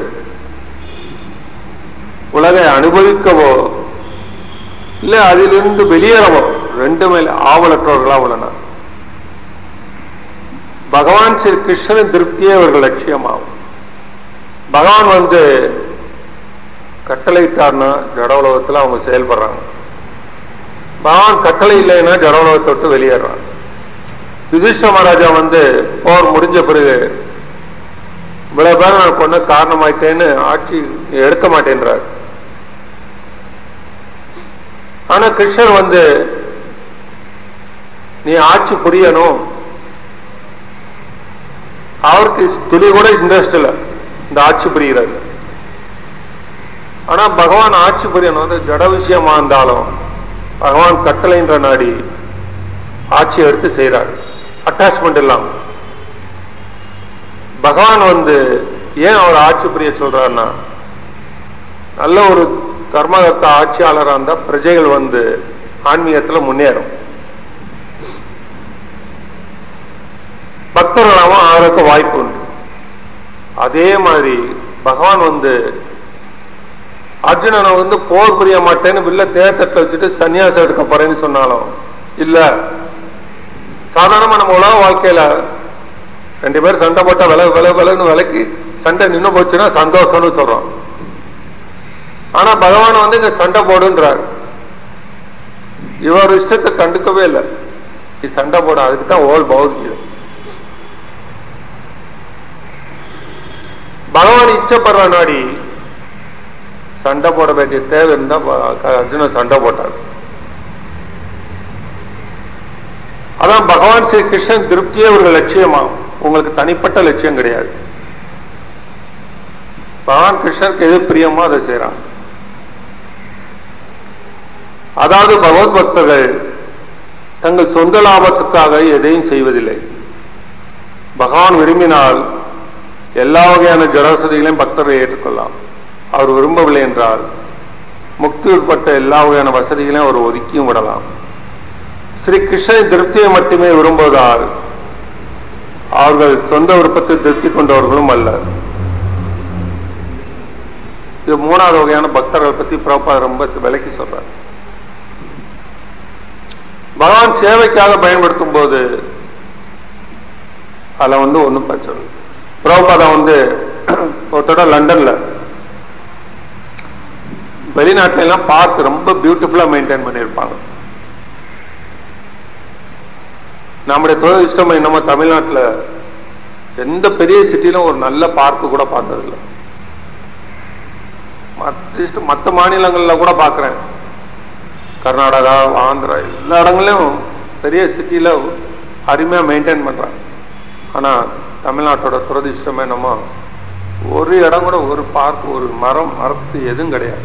S1: உலகை அனுபவிக்கவோ இல்ல அதிலிருந்து வெளியேறவோ ரெண்டுமே ஆவலற்றவர்களா உள்ளனர். பகவான் ஸ்ரீ கிருஷ்ணன் திருப்தியே அவர்கள் லட்சியமாகும். பகவான் வந்து கட்டளையிட்டார்னா ஜட உலகத்துல அவங்க செயல்படுறாங்க. பகவான் கட்டளை இல்லைன்னா ஜட உலகத்தை விட்டு வெளியேறாங்க. யுதிஷ்டிர மகாராஜா வந்து போர் முடிஞ்ச பிறகு இவ்வளவு பேர் நான் கொண்டு காரணமாயிட்டேன்னு ஆட்சி எடுக்க மாட்டேன்றார். ஆனா கிருஷ்ணர் வந்து நீ ஆட்சி புரியணும், அவருக்கு துளி கூட இன்ட்ரெஸ்ட் இல்லை இந்த ஆட்சி புரிகிறது. ஆனா பகவான் ஆட்சி புரியணும், ஜட விஷயமா இருந்தாலும் பகவான் கட்டளைன்ற நாடி ஆட்சி எடுத்து செய்யறாரு, அட்டாச்மெண்ட் இல்லாம. பகவான் வந்து ஏன் அவர் ஆட்சி புரிய சொல்றாருன்னா, நல்ல ஒரு கர்மகர்த்த ஆட்சியாளராக இருந்தா பிரஜைகள் வந்து ஆன்மீகத்துல முன்னேறும், பக்தர்களாகவும் ஆகிறதுக்கு வாய்ப்பு உண்டு. அதே மாதிரி பகவான் வந்து அர்ஜுனனை வந்து போர் புரிய மாட்டேன்னு வில்ல தேர்தத்தை வச்சுட்டு சன்னியாசம் எடுக்க போறேன்னு சொன்னாலும் இல்ல. சாதாரணமா நம்ம உலக வாழ்க்கையில 2 பேர் சண்டை போட்டா விலன்னு விலைக்கு சண்டை நின்று போச்சுன்னா சந்தோஷம்னு சொல்றோம். ஆனா பகவான் வந்து இங்க சண்டை போடுன்றார். இவர் இஷ்டத்தை கண்டுக்கவே இல்லை, இது சண்டை போட. அதுக்கு தான் ஓல் பௌத்தியம். பகவான் இச்சப்படுற நாடி சண்டை போட வேண்டிய தேவை இருந்தா அர்ஜுனன் சண்டை போட்டார். அதான் பகவான் ஸ்ரீ கிருஷ்ணன் திருப்தியே ஒரு லட்சியமா, உங்களுக்கு தனிப்பட்ட லட்சியம் கிடையாது. பகவான் கிருஷ்ணருக்கு எது பிரியமோ அதை செய்யறான். அதாவது பகவத் பக்தர்கள் தங்கள் சொந்த லாபத்துக்காக எதையும் செய்வதில்லை. பகவான் விரும்பினால் எல்லா வகையான ஜடவசதிகளையும் பக்தர்கள் ஏற்றுக்கொள்ளலாம். அவர் விரும்பவில்லை என்றால் முக்தி உட்பட்ட எல்லா வகையான வசதிகளையும் அவர் ஒதுக்கியும் விடலாம். ஸ்ரீ கிருஷ்ணன் திருப்தியை மட்டுமே விரும்புவதால் அவர்கள் சொந்த விருப்பத்தை திருப்தி கொண்டவர்களும் அல்ல. இது 3வது வகையான பக்தர்கள் பத்தி பிரபுபாதர் ரொம்ப விலக்கி சொல்றார். பகவான் சேவைக்காக பயன்படுத்தும் போது அதுல வந்து ஒன்றும் பிரச்சனை. பிரபுபாதம் வந்து ஒருத்தோட லண்டன்ல வெளிநாட்டுல எல்லாம் பார்க் ரொம்ப பியூட்டிஃபுல்லா மெயின்டைன் பண்ணியிருப்பாங்க. நம்முடைய தொழில் இஷ்டம் என்னமோ தமிழ்நாட்டில் எந்த பெரிய சிட்டிலும் ஒரு நல்ல பார்க்கு கூட பார்த்ததில்லை. மற்ற மாநிலங்கள்ல கூட பார்க்கிறேன், கர்நாடகா, ஆந்திரா, எல்லா இடங்களையும் பெரிய சிட்டியில அருமையா மெயின்டைன் பண்றாங்க. ஆனா தமிழ்நாட்டோட துரதிஷ்டமே என்னமோ ஒரு இடம் கூட, ஒரு பார்க், ஒரு மரத்து எதுவும் கிடையாது.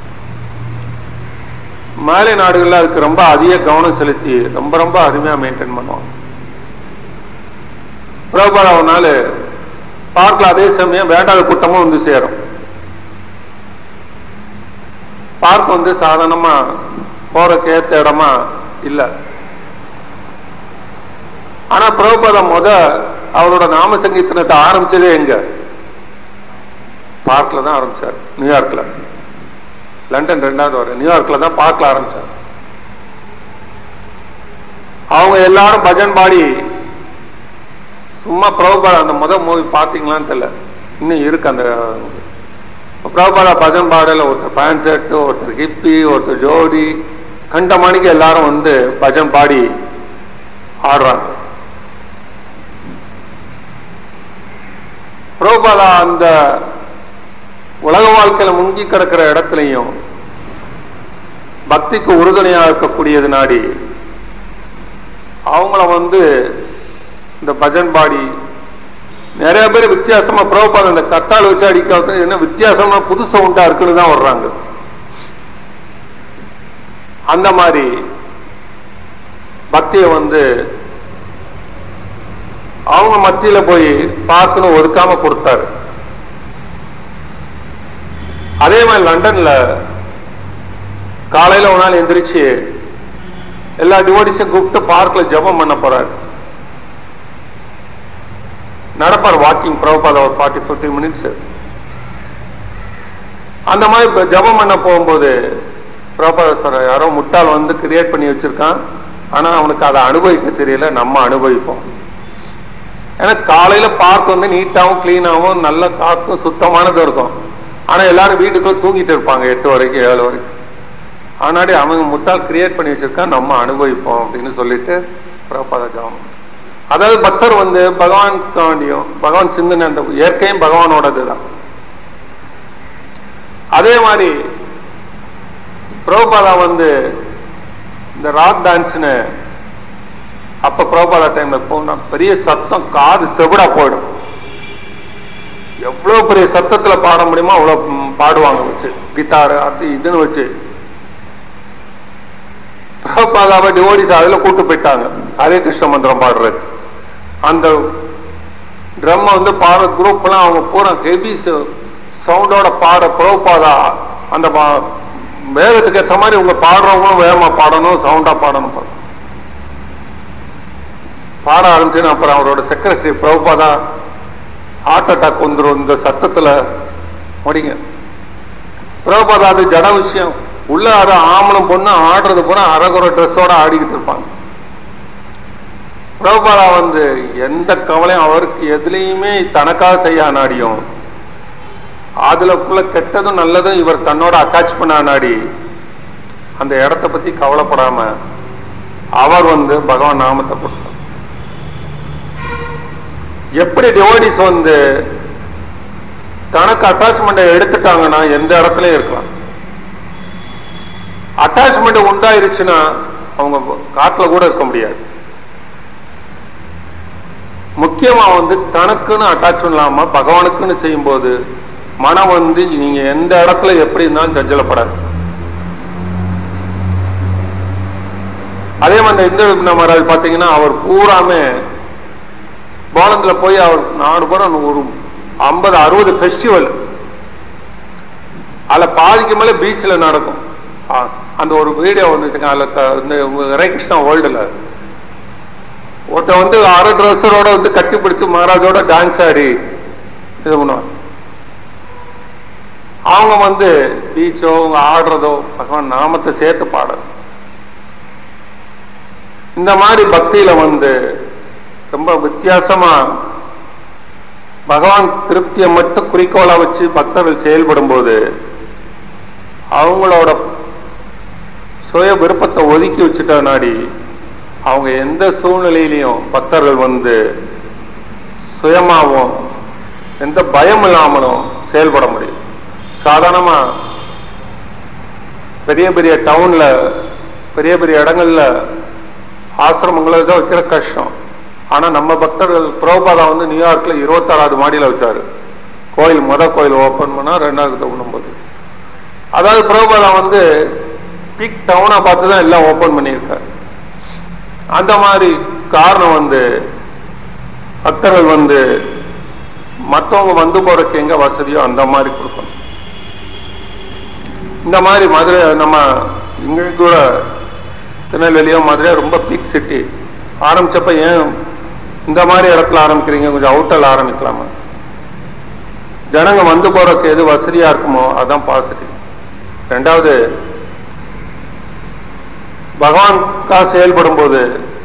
S1: மேலை நாடுகள்ல அதுக்கு ரொம்ப அதிக கவனம் செலுத்தி ரொம்ப ரொம்ப அருமையா மெயின்டைன் பண்ணுவாங்க. பிரபுபாதா ஒரு நாள் பார்க்கல, அதே சமயம் வேண்டாத கூட்டமும் வந்து சேரும். பார்க் வந்து சாதாரணமா போறக்கு ஏற்ற இடமா இல்ல. ஆனா பிரபுபாதா அவரோட நாம சங்கீர்த்தனத்தை ஆரம்பிச்சதே எங்க? பார்க்ல தான் ஆரம்பிச்சார். நியூயார்க்ல. லண்டன் 2வது வர, நியூயார்க்ல தான் பார்க்ல ஆரம்பிச்சார். அவங்க எல்லாரும் பஜன் பாடி சும்மா பிரபுபாதா அந்த மூவி பார்த்தீங்களான்னு தெரியல, இன்னும் இருக்கு அந்த பிரபுபாதா பஜன் பாடல. ஒருத்தர் பேண்ட் ஷர்ட், ஒருத்தர் ஹிப்பி, ஒருத்தர் ஜோடி, கண்ட மணிக்கு எல்லாரும் வந்து பஜன் பாடி ஆடுறாங்க. பிரபுபாதா அந்த உலக வாழ்க்கையில முங்கி கிடக்கிற இடத்துலையும் பக்திக்கு உறுதுணையா இருக்கக்கூடியது நாடி அவங்கள வந்து இந்த பஜன் பாடி நிறைய பேர் வித்தியாசமா பிரபுபாதா இந்த கத்தால் வச்சு அடிக்க என்ன வித்தியாசமா புது சவுண்டா இருக்குன்னு தான் வர்றாங்க. அந்த மாதிரி பக்தியை வந்து அவங்க மத்தியில போய் பார்க்கணும் ஒதுக்காம கொடுத்தாரு. அதே மாதிரி லண்டன்ல காலையில ஒரு நாள் எந்திரிச்சு எல்லா டிவோட்டிஸும் கூப்பிட்டு பார்க்ல ஜபம் பண்ண போறாரு. நடப்பார் வாக்கிங் பிரபுபாதா ஒரு 40-50 மினிட்ஸ். அந்த மாதிரி ஜபம் பண்ண போகும்போது பிரபுபாதா சார் யாரோ முட்டாள் வந்து கிரியேட் பண்ணி வச்சிருக்கான், ஆனா அவனுக்கு அதை அனுபவிக்க தெரியல, நம்ம அனுபவிப்போம். ஏன்னா காலையில பார்க் வந்து நீட்டாவும் கிளீனாவும் நல்ல காத்தும் சுத்தமானதும் இருக்கும். ஆனா எல்லாரும் வீட்டுக்குள்ள தூங்கிட்டு இருப்பாங்க 8 வரைக்கும் 7 வரைக்கும். ஆனாடி அவங்க முட்டாள் கிரியேட் பண்ணி வச்சிருக்கான், நம்ம அனுபவிப்போம் அப்படின்னு சொல்லிட்டு பிரபாத ஜாமம். அதாவது பக்தர் வந்து பகவானுக்காண்டியும் பகவான் சிந்தனை, அந்த இயற்கையும் பகவானோடது தான். அதே மாதிரி பிரபாதா வந்து இந்த ராக் டான்ஸ்னு அப்ப பிரபாதா டைம்ல போனா பெரிய சத்தம், காது செவிடா போயிடும். எவ்வளவு பெரிய சத்தத்துல பாட முடியுமோ அவ்வளவு பாடுவாங்க வச்சு, கிட்டாரு அது இதுன்னு வச்சு. பிரபாதாவை டிவோடிஸ் அதுல கூட்டு போயிட்டாங்க ஹரே கிருஷ்ண மந்திரம் பாடுறது. அந்த ட்ரம் வந்து பாடுற குரூப் எல்லாம் அவங்க பூரா ஹெவி சவுண்டோட பாட பிரபாதா அந்த வேகத்துக்கு ஏற்ற மாதிரி உங்க பாடுறவங்களும் வேகமா பாடணும், சவுண்டா பாடணும். பாட ஆரம்பிச்சுன்னு அப்புறம் அவரோட செக்ரட்டரி பிரபாதா ஹார்ட் அட்டாக் வந்துடும் இந்த சத்தத்துல முடிங்க. பிரபாதா அது ஜட விஷயம். உள்ள அது ஆமணம் பொண்ணு ஆடுறது போனா அரகுற ட்ரெஸ்ஸோட ஆடிக்கிட்டு இருப்பாங்க. பிரபாதா வந்து எந்த கவலையும் அவருக்கு எதுலையுமே தனக்காக செய்ய நாடியும், அதுலக்குள்ள கெட்டதும் நல்லதும் இவர் தன்னோட அட்டாச் பண்ண நாடி அந்த இடத்த பத்தி கவலைப்படாம அவர் வந்து பகவான் நாமத்தை கொடுத்தார். எப்படி டிவோடிஸ் வந்து தனக்கு அட்டாச்மெண்ட்டை எடுத்துட்டாங்கன்னா எந்த இடத்துலயும் இருக்கலாம். அட்டாச்மெண்ட் உண்டாயிருச்சுன்னா அவங்க காட்டுல கூட இருக்க முடியாது. முக்கியமா வந்து தனக்குன்னு அட்டாச்மெண்ட் இல்லாம பகவானுக்குன்னு செய்யும் போது மனம் வந்து நீங்க எந்த இடத்துல எப்படி இருந்தாலும் சஞ்சலப்படாது. அதே மாதிரி இந்த மகாராஜ் பாத்தீங்கன்னா அவர் பூராமே போலந்துல போய் அவர் 4 பேரும் ஒரு 50-60 ஃபெஸ்டிவல் அதுல பாதிக்கு மேல பீச்சில் நடக்கும். அந்த ஒரு வீடியோ வந்துச்சுங்க. அதுல ஹரே கிருஷ்ணா வேர்ல்டுல ஒருத்த வந்து அரை ட்ரெஸ்ஸரோட வந்து கட்டி பிடிச்சு மகாராஜோட டான்ஸ் ஆடி இது பண்ணுவாங்க. அவங்க வந்து பீச்சோ அவங்க ஆடுறதோ பகவான் நாமத்தை சேர்த்து பாடுறது. இந்த மாதிரி பக்தியில வந்து ரொம்ப வித்தியாசமா பகவான் திருப்தியை மட்டும் குறிக்கோளா வச்சு பக்தர்கள் செயல்படும் போது அவங்களோட சுய விருப்பத்தை ஒதுக்கி வச்சுட்டா நாடி அவங்க எந்த சூழ்நிலையிலையும் பக்தர்கள் வந்து சுயமாகவும் எந்த பயம் இல்லாமலும் செயல்பட முடியும். சாதாரணமா பெரிய பெரிய டவுன்ல பெரிய பெரிய இடங்கள்ல ஆசிரமங்களை தான் வைக்கிற கஷ்டம். ஆனா நம்ம பக்தர்கள் பிரபாதா வந்து நியூயார்க்ல 26வது மாடியில வச்சாரு கோயில். கோயில் ஓபன் பண்ணா 2வது பண்ணும்போது, அதாவது பிரபாதா வந்து பீக் டவுனா பார்த்துதான் எல்லாம் ஓபன் பண்ணியிருக்காரு. அந்த மாதிரி காரணம் வந்து பக்தர்கள் வந்து மற்றவங்க வந்து போறதுக்கு எங்க வசதியோ அந்த மாதிரி கொடுக்கணும். இந்த மாதிரி மதுரை நம்ம இங்க கூட திருநெல்வேலியோ மதுரையோ ரொம்ப பீக் சிட்டி. ஆரம்பிச்சப்ப ஏன் இந்த மாதிரி இடத்துல ஆரம்பிக்கிறீங்க, கொஞ்சம் அவுட்டர்ல ஆரம்பிக்கலாமா? ஜனங்க வந்து போறதுக்கு எது வசதியா இருக்குமோ அதான் பாசிட்டிவ். 2வது பகவான்கா செயல்படும் போது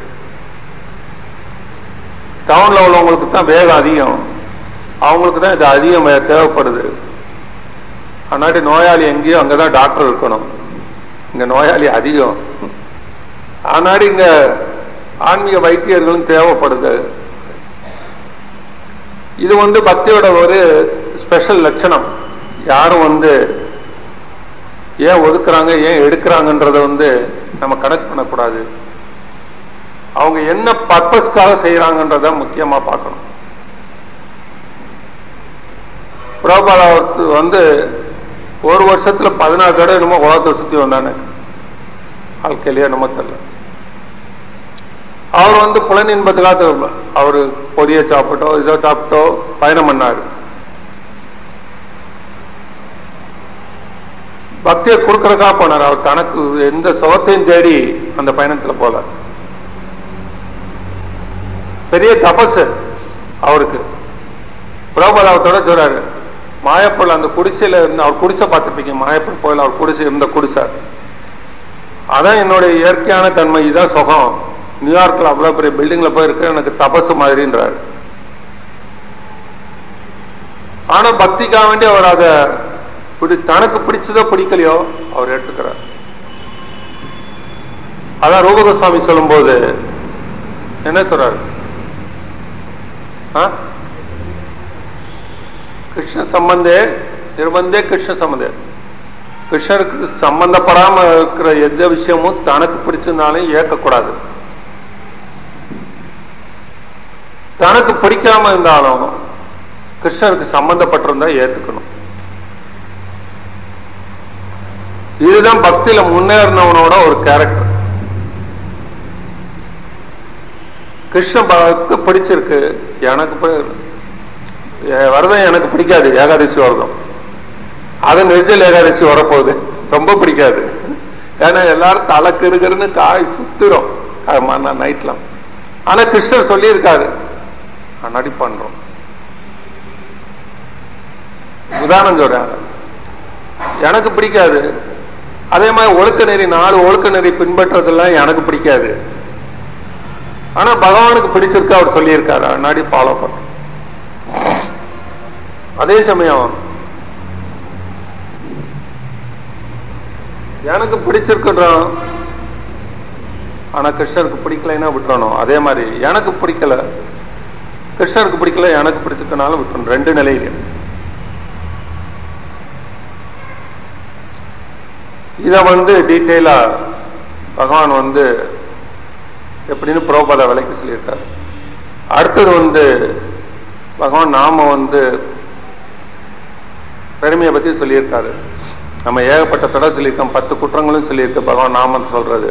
S1: டவுன்ல உள்ளவங்களுக்கு தான் வேகம் அதிகம், அவங்களுக்கு தான் இது அதிகம் தேவைப்படுது. அதனால நோயாளி எங்கேயோ அங்கதான் டாக்டர் இருக்கணும், இங்க நோயாளி அதிகம். அதனால இங்க ஆன்மீக வைத்தியர்களும் தேவைப்படுது. இது வந்து பக்தியோட ஒரு ஸ்பெஷல் லட்சணம். யாரும் வந்து ஏன் ஒதுக்குறாங்க ஏன் எடுக்கிறாங்கன்றத வந்து நம்ம கனெக்ட் பண்ணக்கூடாது. அவங்க என்ன பர்பஸ்க்காக செய்யறாங்கன்றத முக்கியமா பார்க்கணும். பிரபாதா வந்து ஒரு வருஷத்துல 16 தடவை என்னமோ உலகத்தை சுத்தி வந்தானே, வாழ்க்கையிலேயே நம்ம தெரியல. அவர் வந்து புலன் இன்பத்துக்காக அவரு பொரிய சாப்பிட்டோ இதோ சாப்பிட்டோ பயணம் பண்ணாரு. பக்தியை கொடுக்கறதுக்காக போனார். அவர் தனக்கு எந்த சுகத்தையும் தேடி அந்த பயணத்துல போல. பெரிய தபசு அவருக்கு. பிரபாதாவத்தோட சொல்றாரு, மாயப்பொருள் அந்த குடிசையில இருந்து அவர் குடிசை பார்த்துப்பீங்க, மாயப்பொருள் கோயில் அவர் குடிசை இருந்த குடிசை. அதான் என்னுடைய இயற்கையான தன்மை, இதான் சுகம். நியூயார்க்ல அவ்வளவு பெரிய பில்டிங்ல போய் இருக்க எனக்கு தபசு மாதிரின்றாரு. ஆனா பக்திக்காக வேண்டி அவர் அதை தனக்கு பிடிச்சதோ பிடிக்கலையோ அவர் எடுத்துக்கிறார். அதான் ரூபகோஸ்வாமி சொல்லும் போது என்ன சொல்றாரு? கிருஷ்ண சம்பந்தே நிர்பந்தே கிருஷ்ண சம்பந்தே. கிருஷ்ணருக்கு சம்பந்தப்படாம இருக்கிற எந்த விஷயமும் தனக்கு பிடிச்சிருந்தாலும் ஏற்கக்கூடாது. தனக்கு பிடிக்காம இருந்தாலும் கிருஷ்ணருக்கு சம்பந்தப்பட்டிருந்தா ஏத்துக்கணும். இதுதான் பக்தியில முன்னேறினவனோட ஒரு கேரக்டர். கிருஷ்ண பிடிச்சிருக்கு, எனக்கு விரதம் எனக்கு பிடிக்காது, ஏகாதசி விரதம், அது நிர்ஜல் ஏகாதசி வரப்போகுது, ரொம்ப பிடிக்காது. ஏன்னா எல்லாரும் தலைக்கு இருக்குன்னு காய் சுத்துறோம் நைட்லாம். ஆனா கிருஷ்ணர் சொல்லியிருக்காரு, நடி பண்றோம். உதாரணம் சொல்றேன், எனக்கு பிடிக்காது. அதே மாதிரி ஒழுக்க நெறி 4 ஒழுக்க நெறி பின்பற்றதெல்லாம் எனக்கு பிடிக்காது. ஆனா பகவானுக்கு பிடிச்சிருக்கு, அவர் சொல்லியிருக்காரு, நாடி ஃபாலோ பண்ண. அதே சமயம் எனக்கு பிடிச்சிருக்குன்றோம், ஆனா கிருஷ்ணருக்கு பிடிக்கலைன்னா விட்டுறணும். அதே மாதிரி எனக்கு பிடிக்கல, கிருஷ்ணருக்கு பிடிக்கல, எனக்கு பிடிச்சிருக்கனாலும் விட்டுறணும். 2 நிலையில. இத டீட்டெயிலா பகவான் எப்படின்னு பிரபுபாதா விலைக்கு சொல்லியிருக்காரு. அடுத்தது பகவான் நாம பெருமையை பத்தி சொல்லியிருக்காரு. நம்ம ஏகப்பட்ட தடவை சொல்லியிருக்கோம், 10 குற்றங்களும் சொல்லியிருக்க பகவான் நாம சொல்றது.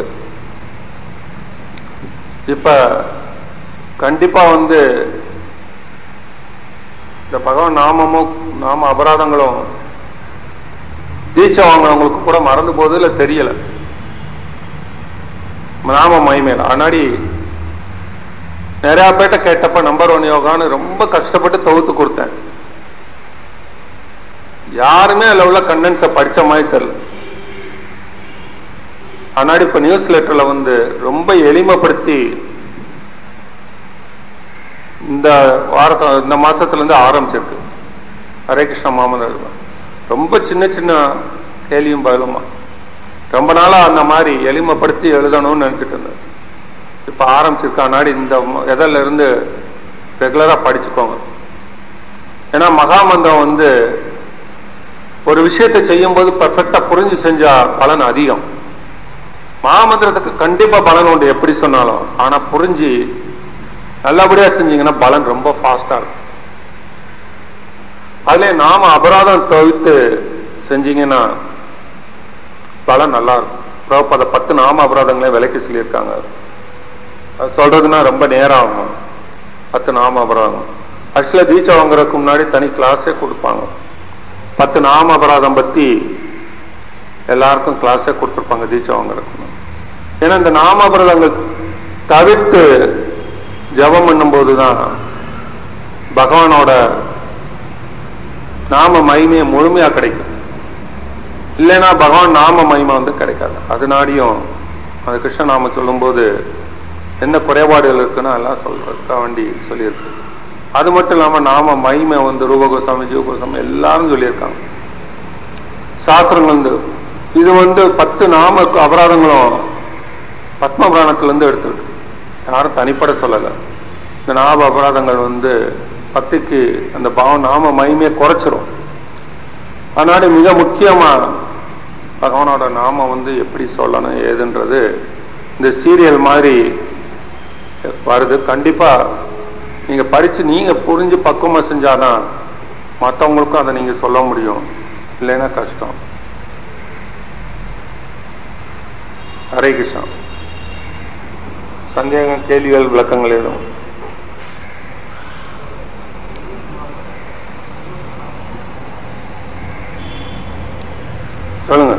S1: இப்ப கண்டிப்பா இந்த பகவான் நாம அபராதங்களும் தீட்சை வாங்கினவங்களுக்கு கூட மறந்து போது இல்ல தெரியல நாம மகிமையில. ஆனாடி நிறைய பேட்ட கேட்டப்ப நம்பர் 1 யோகான்னு ரொம்ப கஷ்டப்பட்டு தொகுத்து கொடுத்தேன். யாருமே அதுல உள்ள கண்டென்ஸ படிச்ச மாதிரி தெரியல. ஆனாடி இப்ப நியூஸ் லெட்டர்ல ரொம்ப எளிமைப்படுத்தி இந்த இந்த மாசத்துல இருந்து ஆரம்பிச்சிருக்கு. ஹரே கிருஷ்ணா மாமன் ரொம்ப சின்ன சின்ன கேள்வியும் பதிலுமா. ரொம்ப நாளா அந்த மாதிரி எளிமைப்படுத்தி எழுதணும்னு நினைச்சிட்டு இருந்தேன். இப்ப ஆரம்பிச்சிருக்கா. நாடி இந்த எதில் இருந்து ரெகுலரா படிச்சுக்கோங்க. ஏன்னா மகாமந்திரம் ஒரு விஷயத்தை செய்யும் போது பர்ஃபெக்டா புரிஞ்சு செஞ்சா பலன் அதிகம். மகாமந்திரத்துக்கு கண்டிப்பா பலன் உண்டு எப்படி சொன்னாலும். ஆனா புரிஞ்சு நல்லபடியா செஞ்சீங்கன்னா பலன் ரொம்ப ஃபாஸ்டா இருக்கும். அதுல நாம அபராதம் தவிர்த்து செஞ்சீங்கன்னா பலன் நல்லா இருக்கும். பிரபுபாதா 10 நாம அபராதங்களே விலைக்கு சொல்லியிருக்காங்க. சொல்றதுன்னா ரொம்ப நேரம் ஆகும். 10 நாம அபராதம் ஆக்சுவலா தீட்சை வாங்குறதுக்கு முன்னாடி தனி கிளாஸே கொடுப்பாங்க. 10 நாம அபராதம் பத்தி எல்லாருக்கும் கிளாஸே கொடுத்துருப்பாங்க தீட்சை வாங்குறதுக்கு. ஏன்னா இந்த நாம அபராதங்கள் தவிர்த்து ஜபம் பண்ணும் போதுதான் பகவானோட நாம மகிமையை முழுமையா கிடைக்கும். இல்லைன்னா பகவான் நாம மகிமை கிடைக்காது. அதனாடியும் அந்த கிருஷ்ண நாம சொல்லும் போது என்ன குறைபாடுகள் இருக்குன்னா எல்லாம் சொல்றதுக்காக வேண்டி சொல்லியிருக்கு. அது மட்டும் இல்லாம நாம மகிமை ரூபகோஸ்வாமி ஜீவகோஸ்வாமி எல்லாரும் சொல்லியிருக்காங்க. சாஸ்திரங்கள் இது 10 நாம அபராதங்களும் பத்ம புராணத்துல இருந்து எடுத்துருக்கு. யாரும் தனிப்பட சொல்லல. இந்த நாம அபராதங்கள் பக்திக்கு அந்த நாம மகிமையை குறைச்சிரும். அதனால மிக முக்கியமா பகவானோட நாம எப்படி சொல்லணும் ஏதுன்றது இந்த சீரியல் மாதிரி வருது. கண்டிப்பா நீங்க படிச்சு நீங்க புரிஞ்சு பக்குவமா செஞ்சாதான் மற்றவங்களுக்கும் அதை நீங்க சொல்ல முடியும். இல்லைன்னா கஷ்டம். ஹரே கிருஷ்ணா. சந்தேகம், கேள்விகள், விளக்கங்கள் எதுவும்? சொல்லுங்க.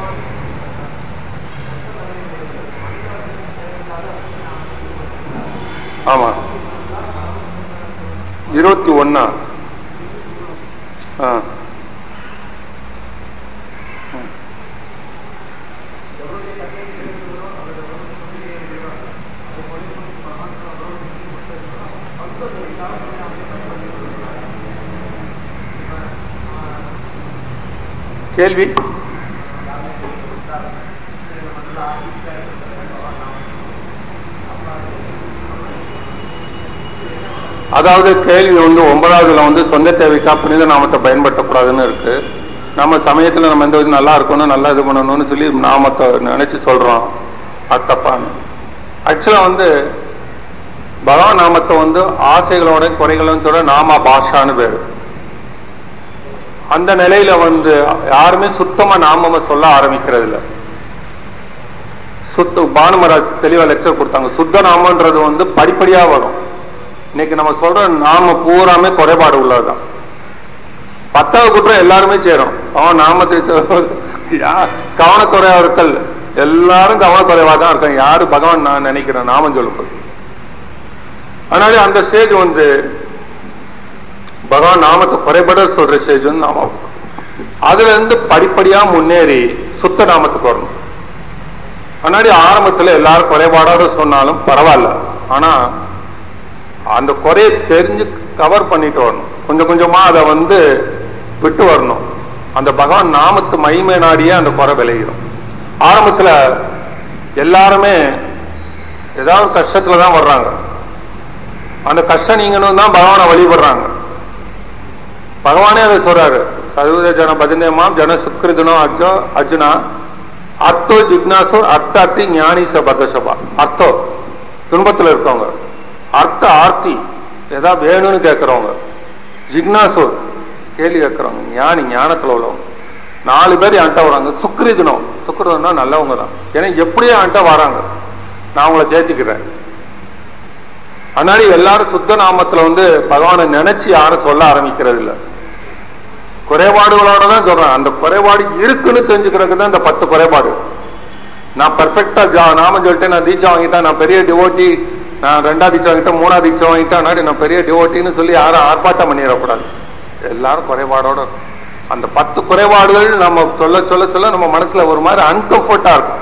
S1: ஆமா 21. கேள்வி அதாவது கேள்வி வந்து 9வதுல சொந்த தேவைக்கா புனித நாமத்தை பயன்படுத்தக்கூடாதுன்னு இருக்கு. நம்ம சமயத்துல நம்ம எந்த நல்லா இருக்கணும், நல்லா இது பண்ணணும்னு சொல்லி நாமத்தை நினைச்சு சொல்றோம். அது தப்பான. ஆக்சுவலா பகவான் நாமத்தை ஆசைகளோட குறைகளும் சொல்ற நாம பாஷான்னு பேரு. அந்த நிலையில யாருமே சுத்தமா நாம சொல்ல ஆரம்பிக்கிறது இல்லை. பானுமராஜ் தெளிவா லெக்சர் கொடுத்தாங்க. சுத்த நாமன்றது படிப்படியா வரும். இன்னைக்கு நம்ம சொல்ற நாம பூராமே குறைபாடு உள்ளதுதான். 10வது குற்றம் எல்லாருமே சேரும். அவன் நாமத்தை கவனக்குறைவா இருக்கல், எல்லாரும் கவனக்குறைவா தான் இருக்காங்க. யாரு பகவான் நான் நினைக்கிறேன் நாமம் சொல்லும்போது. அதனால அந்த ஸ்டேஜ் பகவான் நாமத்தை குறைபட சொல்ற ஸ்டேஜ் நாமம். அதுல இருந்து படிப்படியா முன்னேறி சுத்த நாமத்துக்கு வரணும். அதனால ஆரம்பத்துல எல்லாரும் குறைபாடோட சொன்னாலும் பரவாயில்ல, ஆனா அந்த குறையை தெரிஞ்சு கவர் பண்ணிட்டு வரணும். கொஞ்சம் கொஞ்சமா அதை விட்டு வரணும். அந்த பகவான் நாமத்து மகிமை நாடியே அந்த குறை விளையிடும். ஆரம்பத்துல எல்லாருமே ஏதாவது கஷ்டத்துலதான் வர்றாங்க. அந்த கஷ்டம் நீங்கன்னு தான் பகவானை வழிபடுறாங்க. பகவானே அதை சொல்றாரு, சர்வத ஜன பதினேமாம் ஜன சுக்கிருதனோ அர்ஜுனா அர்த்தோ ஜிக்னாசோ அர்த்தாத்தி ஞானி சபதசபா. அர்த்தோ துன்பத்துல இருக்கவங்க, அர்த்த ஆர்த்தி ஏதாவது வேணும்னு கேட்கிறவங்க, ஜிக்னாசோ கேள்வி கேட்கிறவங்க, ஞானி ஞானத்துல உள்ளவங்க. 4 பேர் என்கிட்ட வராங்க. சுக்கிருதனம், சுக்கிருதனா நல்லவங்க தான். ஏன்னா எப்படியே என்கிட்ட வராங்க, நான் அவங்கள சேர்த்துக்கிறேன். அதனால எல்லாரும் சுத்த நாமத்துல பகவானை நினைச்சு யாரும் சொல்ல ஆரம்பிக்கிறது இல்லை. குறைபாடுகளோட தான் சொல்றேன். அந்த குறைபாடு இருக்குன்னு தெரிஞ்சுக்கிறதுக்கு தான் இந்த 10 குறைபாடு. நான் பெர்ஃபெக்டா நாம சொல்லிட்டேன், நான் தீட்சை வாங்கிட்டேன், நான் பெரிய டிவோட்டி, நான் 2வது தீட்சை வாங்கிட்டேன், 3வது தீட்சை வாங்கிட்டேன், நான் பெரிய டிவோட்டின்னு சொல்லி யாரும் ஆர்ப்பாட்டம் பண்ணிடக்கூடாது. எல்லாரும் குறைபாடோட. அந்த 10 குறைபாடுகள் நம்ம சொல்ல சொல்ல சொல்ல நம்ம மனசுல ஒரு மாதிரி அன்கம்ஃபர்டா இருக்கும்.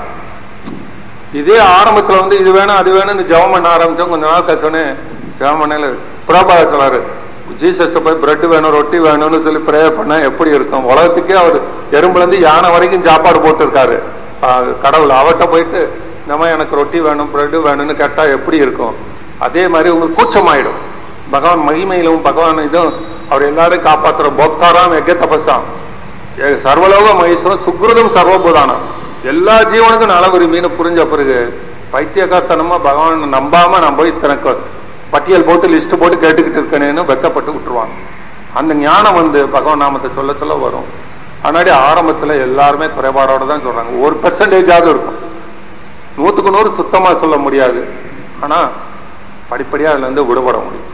S1: இதே ஆரம்பத்துல இது வேணும் அது வேணும்னு ஜெபம் பண்ண ஆரம்பிச்சோம். கொஞ்ச நாள் கழிச்சோன்னே ஜெபம் பண்ணல புரோபாத சொல்லாரு, ஜீசஸ்ட போய் பிரெட் வேணும் ரொட்டி வேணும்னு சொல்லி பிரேயர் பண்ண எப்படி இருக்கும்? உலகத்துக்கே அவர் எறும்புல இருந்து யானை வரைக்கும் சாப்பாடு போட்டிருக்காரு கடவுள். அவர்கிட்ட போயிட்டு நம்ம எனக்கு ரொட்டி வேணும் பிரெட் வேணும்னு கேட்டா எப்படி இருக்கும்? அதே மாதிரி உங்களுக்கு கூச்சமாயிடும். பகவான் மகிமையிலும் பகவான் இதுவும் அவர் எல்லாரும் காப்பாற்றுற போக்தாராம் எக்கே தபசாம் சர்வலோக மகேஸ்வரம் சுக்ருதம் சர்வபூதானம். எல்லா ஜீவனுக்கும் நல விரும்பின்னு புரிஞ்ச பிறகு பைத்தியகார்த்தனமா பகவான் நம்பாம நான் போய் தனக்கு பட்டியல் போட்டு லிஸ்ட் போட்டு கேட்டுக்கிட்டு இருக்கேன்னு வெக்கப்பட்டு விட்டுருவாங்க. அந்த ஞானம் பகவான் நாமத்தை சொல்ல சொல்ல வரும். அதனாடி ஆரம்பத்துல எல்லாருமே குறைபாடோட தான் சொல்றாங்க. 1% இருக்கும். 100க்கு 100 சுத்தமா சொல்ல முடியாது. ஆனா படிப்படியா அதுல இருந்து விடுபட முடியும்.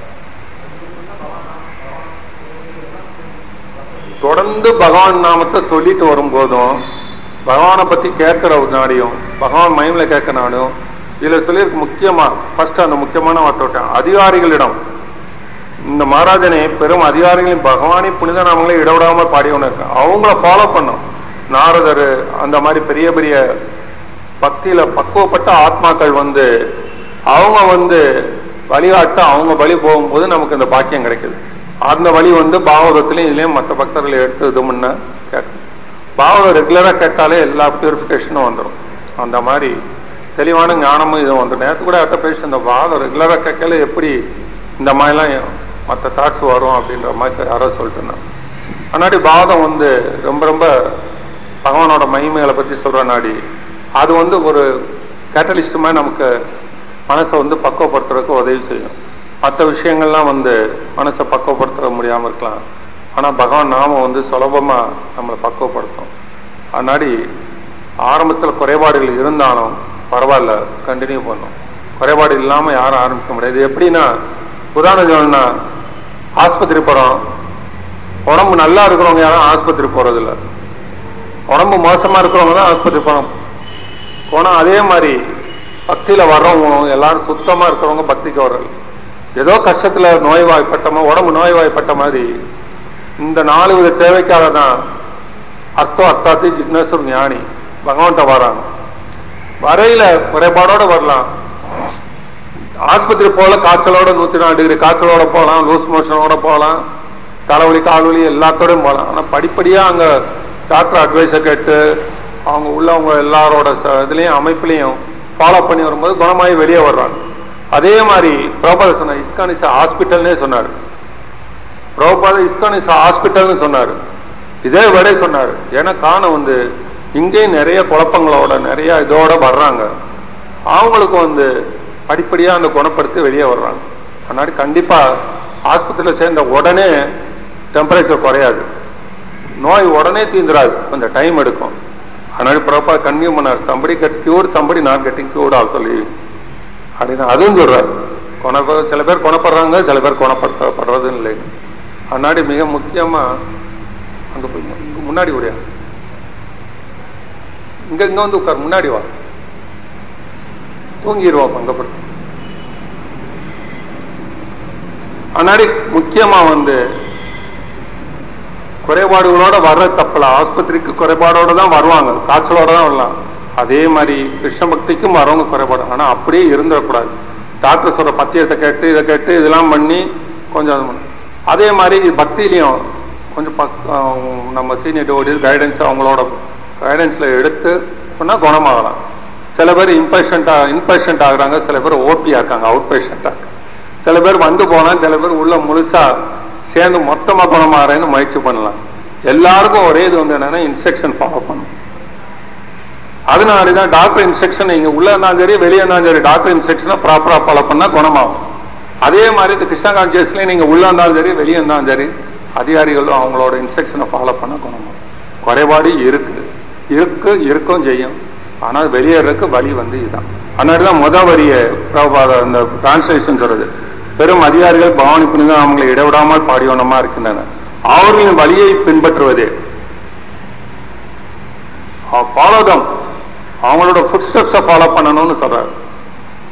S1: தொடர்ந்து பகவான் நாமத்தை சொல்லிட்டு வரும்போதும் பகவானை பத்தி கேட்கிற நாடியும் பகவான் மகிமையில கேட்கிற நாடும் இதுல சொல்லியிருக்கு. முக்கியமா ஃபர்ஸ்ட் அந்த முக்கியமான வார்த்தை அதிகாரிகளிடம், இந்த மகாராஜனை பெரும் அதிகாரிகளின் பகவானி புனித நாமங்களை இடவிடாமல் பாடியவனு இருக்கு. அவங்கள ஃபாலோ பண்ணும். நாரதர் அந்த மாதிரி பெரிய பெரிய பக்தியில பக்குவப்பட்ட ஆத்மாக்கள் அவங்க வழிகாட்ட அவங்க வழி போகும்போது நமக்கு இந்த பாக்கியம் கிடைக்குது. அந்த வழி பாகவதத்திலையும் இதுலயும் மற்ற பக்தர்களை எடுத்து இது முன்ன கேட்கும். பாகவதம் ரெகுலரா கேட்டாலே எல்லா பியூரிஃபிகேஷனும் வந்துடும். அந்த மாதிரி தெளிவான ஞானமும் இதுவும் வந்துடும். நேற்று கூட யார்கிட்ட பேசி இந்த பாகவதம் ரெகுலரா கேட்கல எப்படி இந்த மாதிரிலாம் மற்ற தாட்ஸ் வரும் அப்படின்ற மாதிரி யாரோ சொல்லிட்டு இருந்தாங்க. அதனாடி பாகவதம் ரொம்ப ரொம்ப பகவானோட மகிமைகளை பற்றி சொல்ற நாடி அது ஒரு கேட்டலிஸ்ட் மாதிரி நமக்கு மனசை பக்குவப்படுத்துறதுக்கு உதவி செய்யும். மற்ற விஷயங்கள்லாம் மனசை பக்குவப்படுத்த முடியாம இருக்கலாம். ஆனா பகவான் நாம சுலபமா நம்மளை பக்குவப்படுத்தும். அதனாடி ஆரம்பத்துல குறைபாடுகள் இருந்தாலும் பரவாயில்ல, கண்டினியூ பண்ணும். குறைபாடு இல்லாம யாரும் ஆரம்பிக்க முடியாது. எப்படின்னா உதாரணம் சொல்லணும்னா ஆஸ்பத்திரி போறோம். உடம்பு நல்லா இருக்கிறவங்க யாரும் ஆஸ்பத்திரி போறது இல்லை. உடம்பு மோசமா இருக்கிறவங்க தான் ஆஸ்பத்திரி போனா அதே மாதிரி பக்தியில வர்றவங்க எல்லாரும் சுத்தமா இருக்கிறவங்க பக்திக்கு வர்றது. ஏதோ கஷ்டத்துல நோய்வாய்ப்பட்டமா உடம்பு நோய்வாய்ப்பட்ட மாதிரி இந்த 4 வித தேவைக்காக தான் அர்த்தம் அர்த்தாத்தி ஜிக்னேஸ்வர் ஞானி பகவான்கிட்ட வராங்க. வரையில குறைபாடோட வரலாம். ஆஸ்பத்திரி போல காய்ச்சலோட 104 டிகிரி காய்ச்சலோட போகலாம், லூஸ் மோஷனோட போகலாம், தலைவலி கால்வலி எல்லாத்தோடையும் போகலாம். ஆனா படிப்படியா அங்க டாக்டர் அட்வைஸை கேட்டு அவங்க உள்ளவங்க எல்லாரோட இதுலேயும் அமைப்புலையும் ஃபாலோ பண்ணி வரும்போது குணமாகி வெளியே வர்றாங்க. அதே மாதிரி பிரபுபாத சொன்னார், இஸ்கான் இஸ் ஹாஸ்பிட்டல்னே சொன்னார். பிரபுபாத இஸ்கான் இஸ் ஹாஸ்பிட்டல்னு சொன்னார். இதே விட சொன்னார். ஏன்னா காரணம் இங்கேயும் நிறைய குழப்பங்களோட நிறைய இதோட வர்றாங்க. அவங்களுக்கு படிப்படியாக அந்த குணப்படுத்தி வெளியே வர்றாங்க. அதனால கண்டிப்பாக ஆஸ்பத்திரியில் சேர்ந்த உடனே டெம்பரேச்சர் குறையாது, நோய் உடனே தீந்துராது, கொஞ்சம் டைம் எடுக்கும். அதனால ப்ராப்பராக கன்வியூ பண்ணார். Somebody gets cured, somebody not getting cured also leaving அப்படின்னு அதுவும் சொல்றாரு. சில பேர் குணப்படுறாங்க, சில பேர் குணப்படுத்தப்படுறதுன்னு இல்லை. அதனாடி மிக முக்கியமா அங்க போய் முன்னாடி ஓடியா, இங்க உட்கார், முன்னாடி வா, தூங்கிடுவோம் அங்க போய். அதனாடி முக்கியமா குறைபாடுகளோட வர்ற தப்பல. ஆஸ்பத்திரிக்கு குறைபாடோட தான் வருவாங்க, காய்ச்சலோட தான் வரலாம். அதே மாதிரி கிருஷ்ண பக்திக்கும் வரவங்க குறைபாடு. ஆனா அப்படியே இருந்துடக்கூடாது. டாக்டர் சொல்ற பத்தியத்தை கேட்டு இதை கேட்டு இதெல்லாம் பண்ணி கொஞ்சம் அதே மாதிரி பக்தியிலையும் கொஞ்சம் நம்ம சீனியர் டிவோட்டிஸ் கைடன்ஸ் அவங்களோட கைடன்ஸ்ல எடுத்து பண்ணா குணமாகலாம். சில பேர் இன்பேஷண்ட் ஆகுறாங்க, சில பேர் ஓபியா இருக்காங்க, அவுட் பேஷண்டா. சில பேர் போனா சில பேர் உள்ள முழுசா சேர்ந்து மொத்தமா குணமாகறேன்னு முயற்சி பண்ணலாம். எல்லாருக்கும் ஒரே இது என்னன்னா இன்ஸ்ட்ரக்ஷன் ஃபாலோ பண்ணணும். அதனாலதான் டாக்டர் இன்ஸ்ட்ரக்ஷன் இங்க உள்ள இருந்தாலும் சரி வெளியே இருந்தாலும் சரி டாக்டர் இன்ஸ்ட்ரக்ஷனை ப்ராப்பரா ஃபாலோ பண்ணா குணமாகும். அதே மாதிரி கிருஷ்ணா கான்சியஸ்ல நீங்க உள்ள இருந்தாலும் சரி வெளியே இருந்தாலும் சரி அதிகாரிகளும் அவங்களோட இன்ஸ்ட்ரக்ஷனை ஃபாலோ பண்ண குணமாகும். குறைபாடு இருக்கும் செய்யும். ஆனால் வெளியேறதுக்கு வழி இதுதான். அதனாலதான் வரிய இந்த டிரான்ஸ்லேஷன் சொல்றது, பெரும் அதிகாரிகள் பவானி புனிதம் அவங்களை இடைவிடாமல் பாடியோனமா இருக்கின்றனர். அவர்களின் வழியை பின்பற்றுவதே ஃபாலோ தம், அவங்களோட ஃபுட் ஸ்டெப்ஸை ஃபாலோ பண்ணணும்னு சொல்றாரு.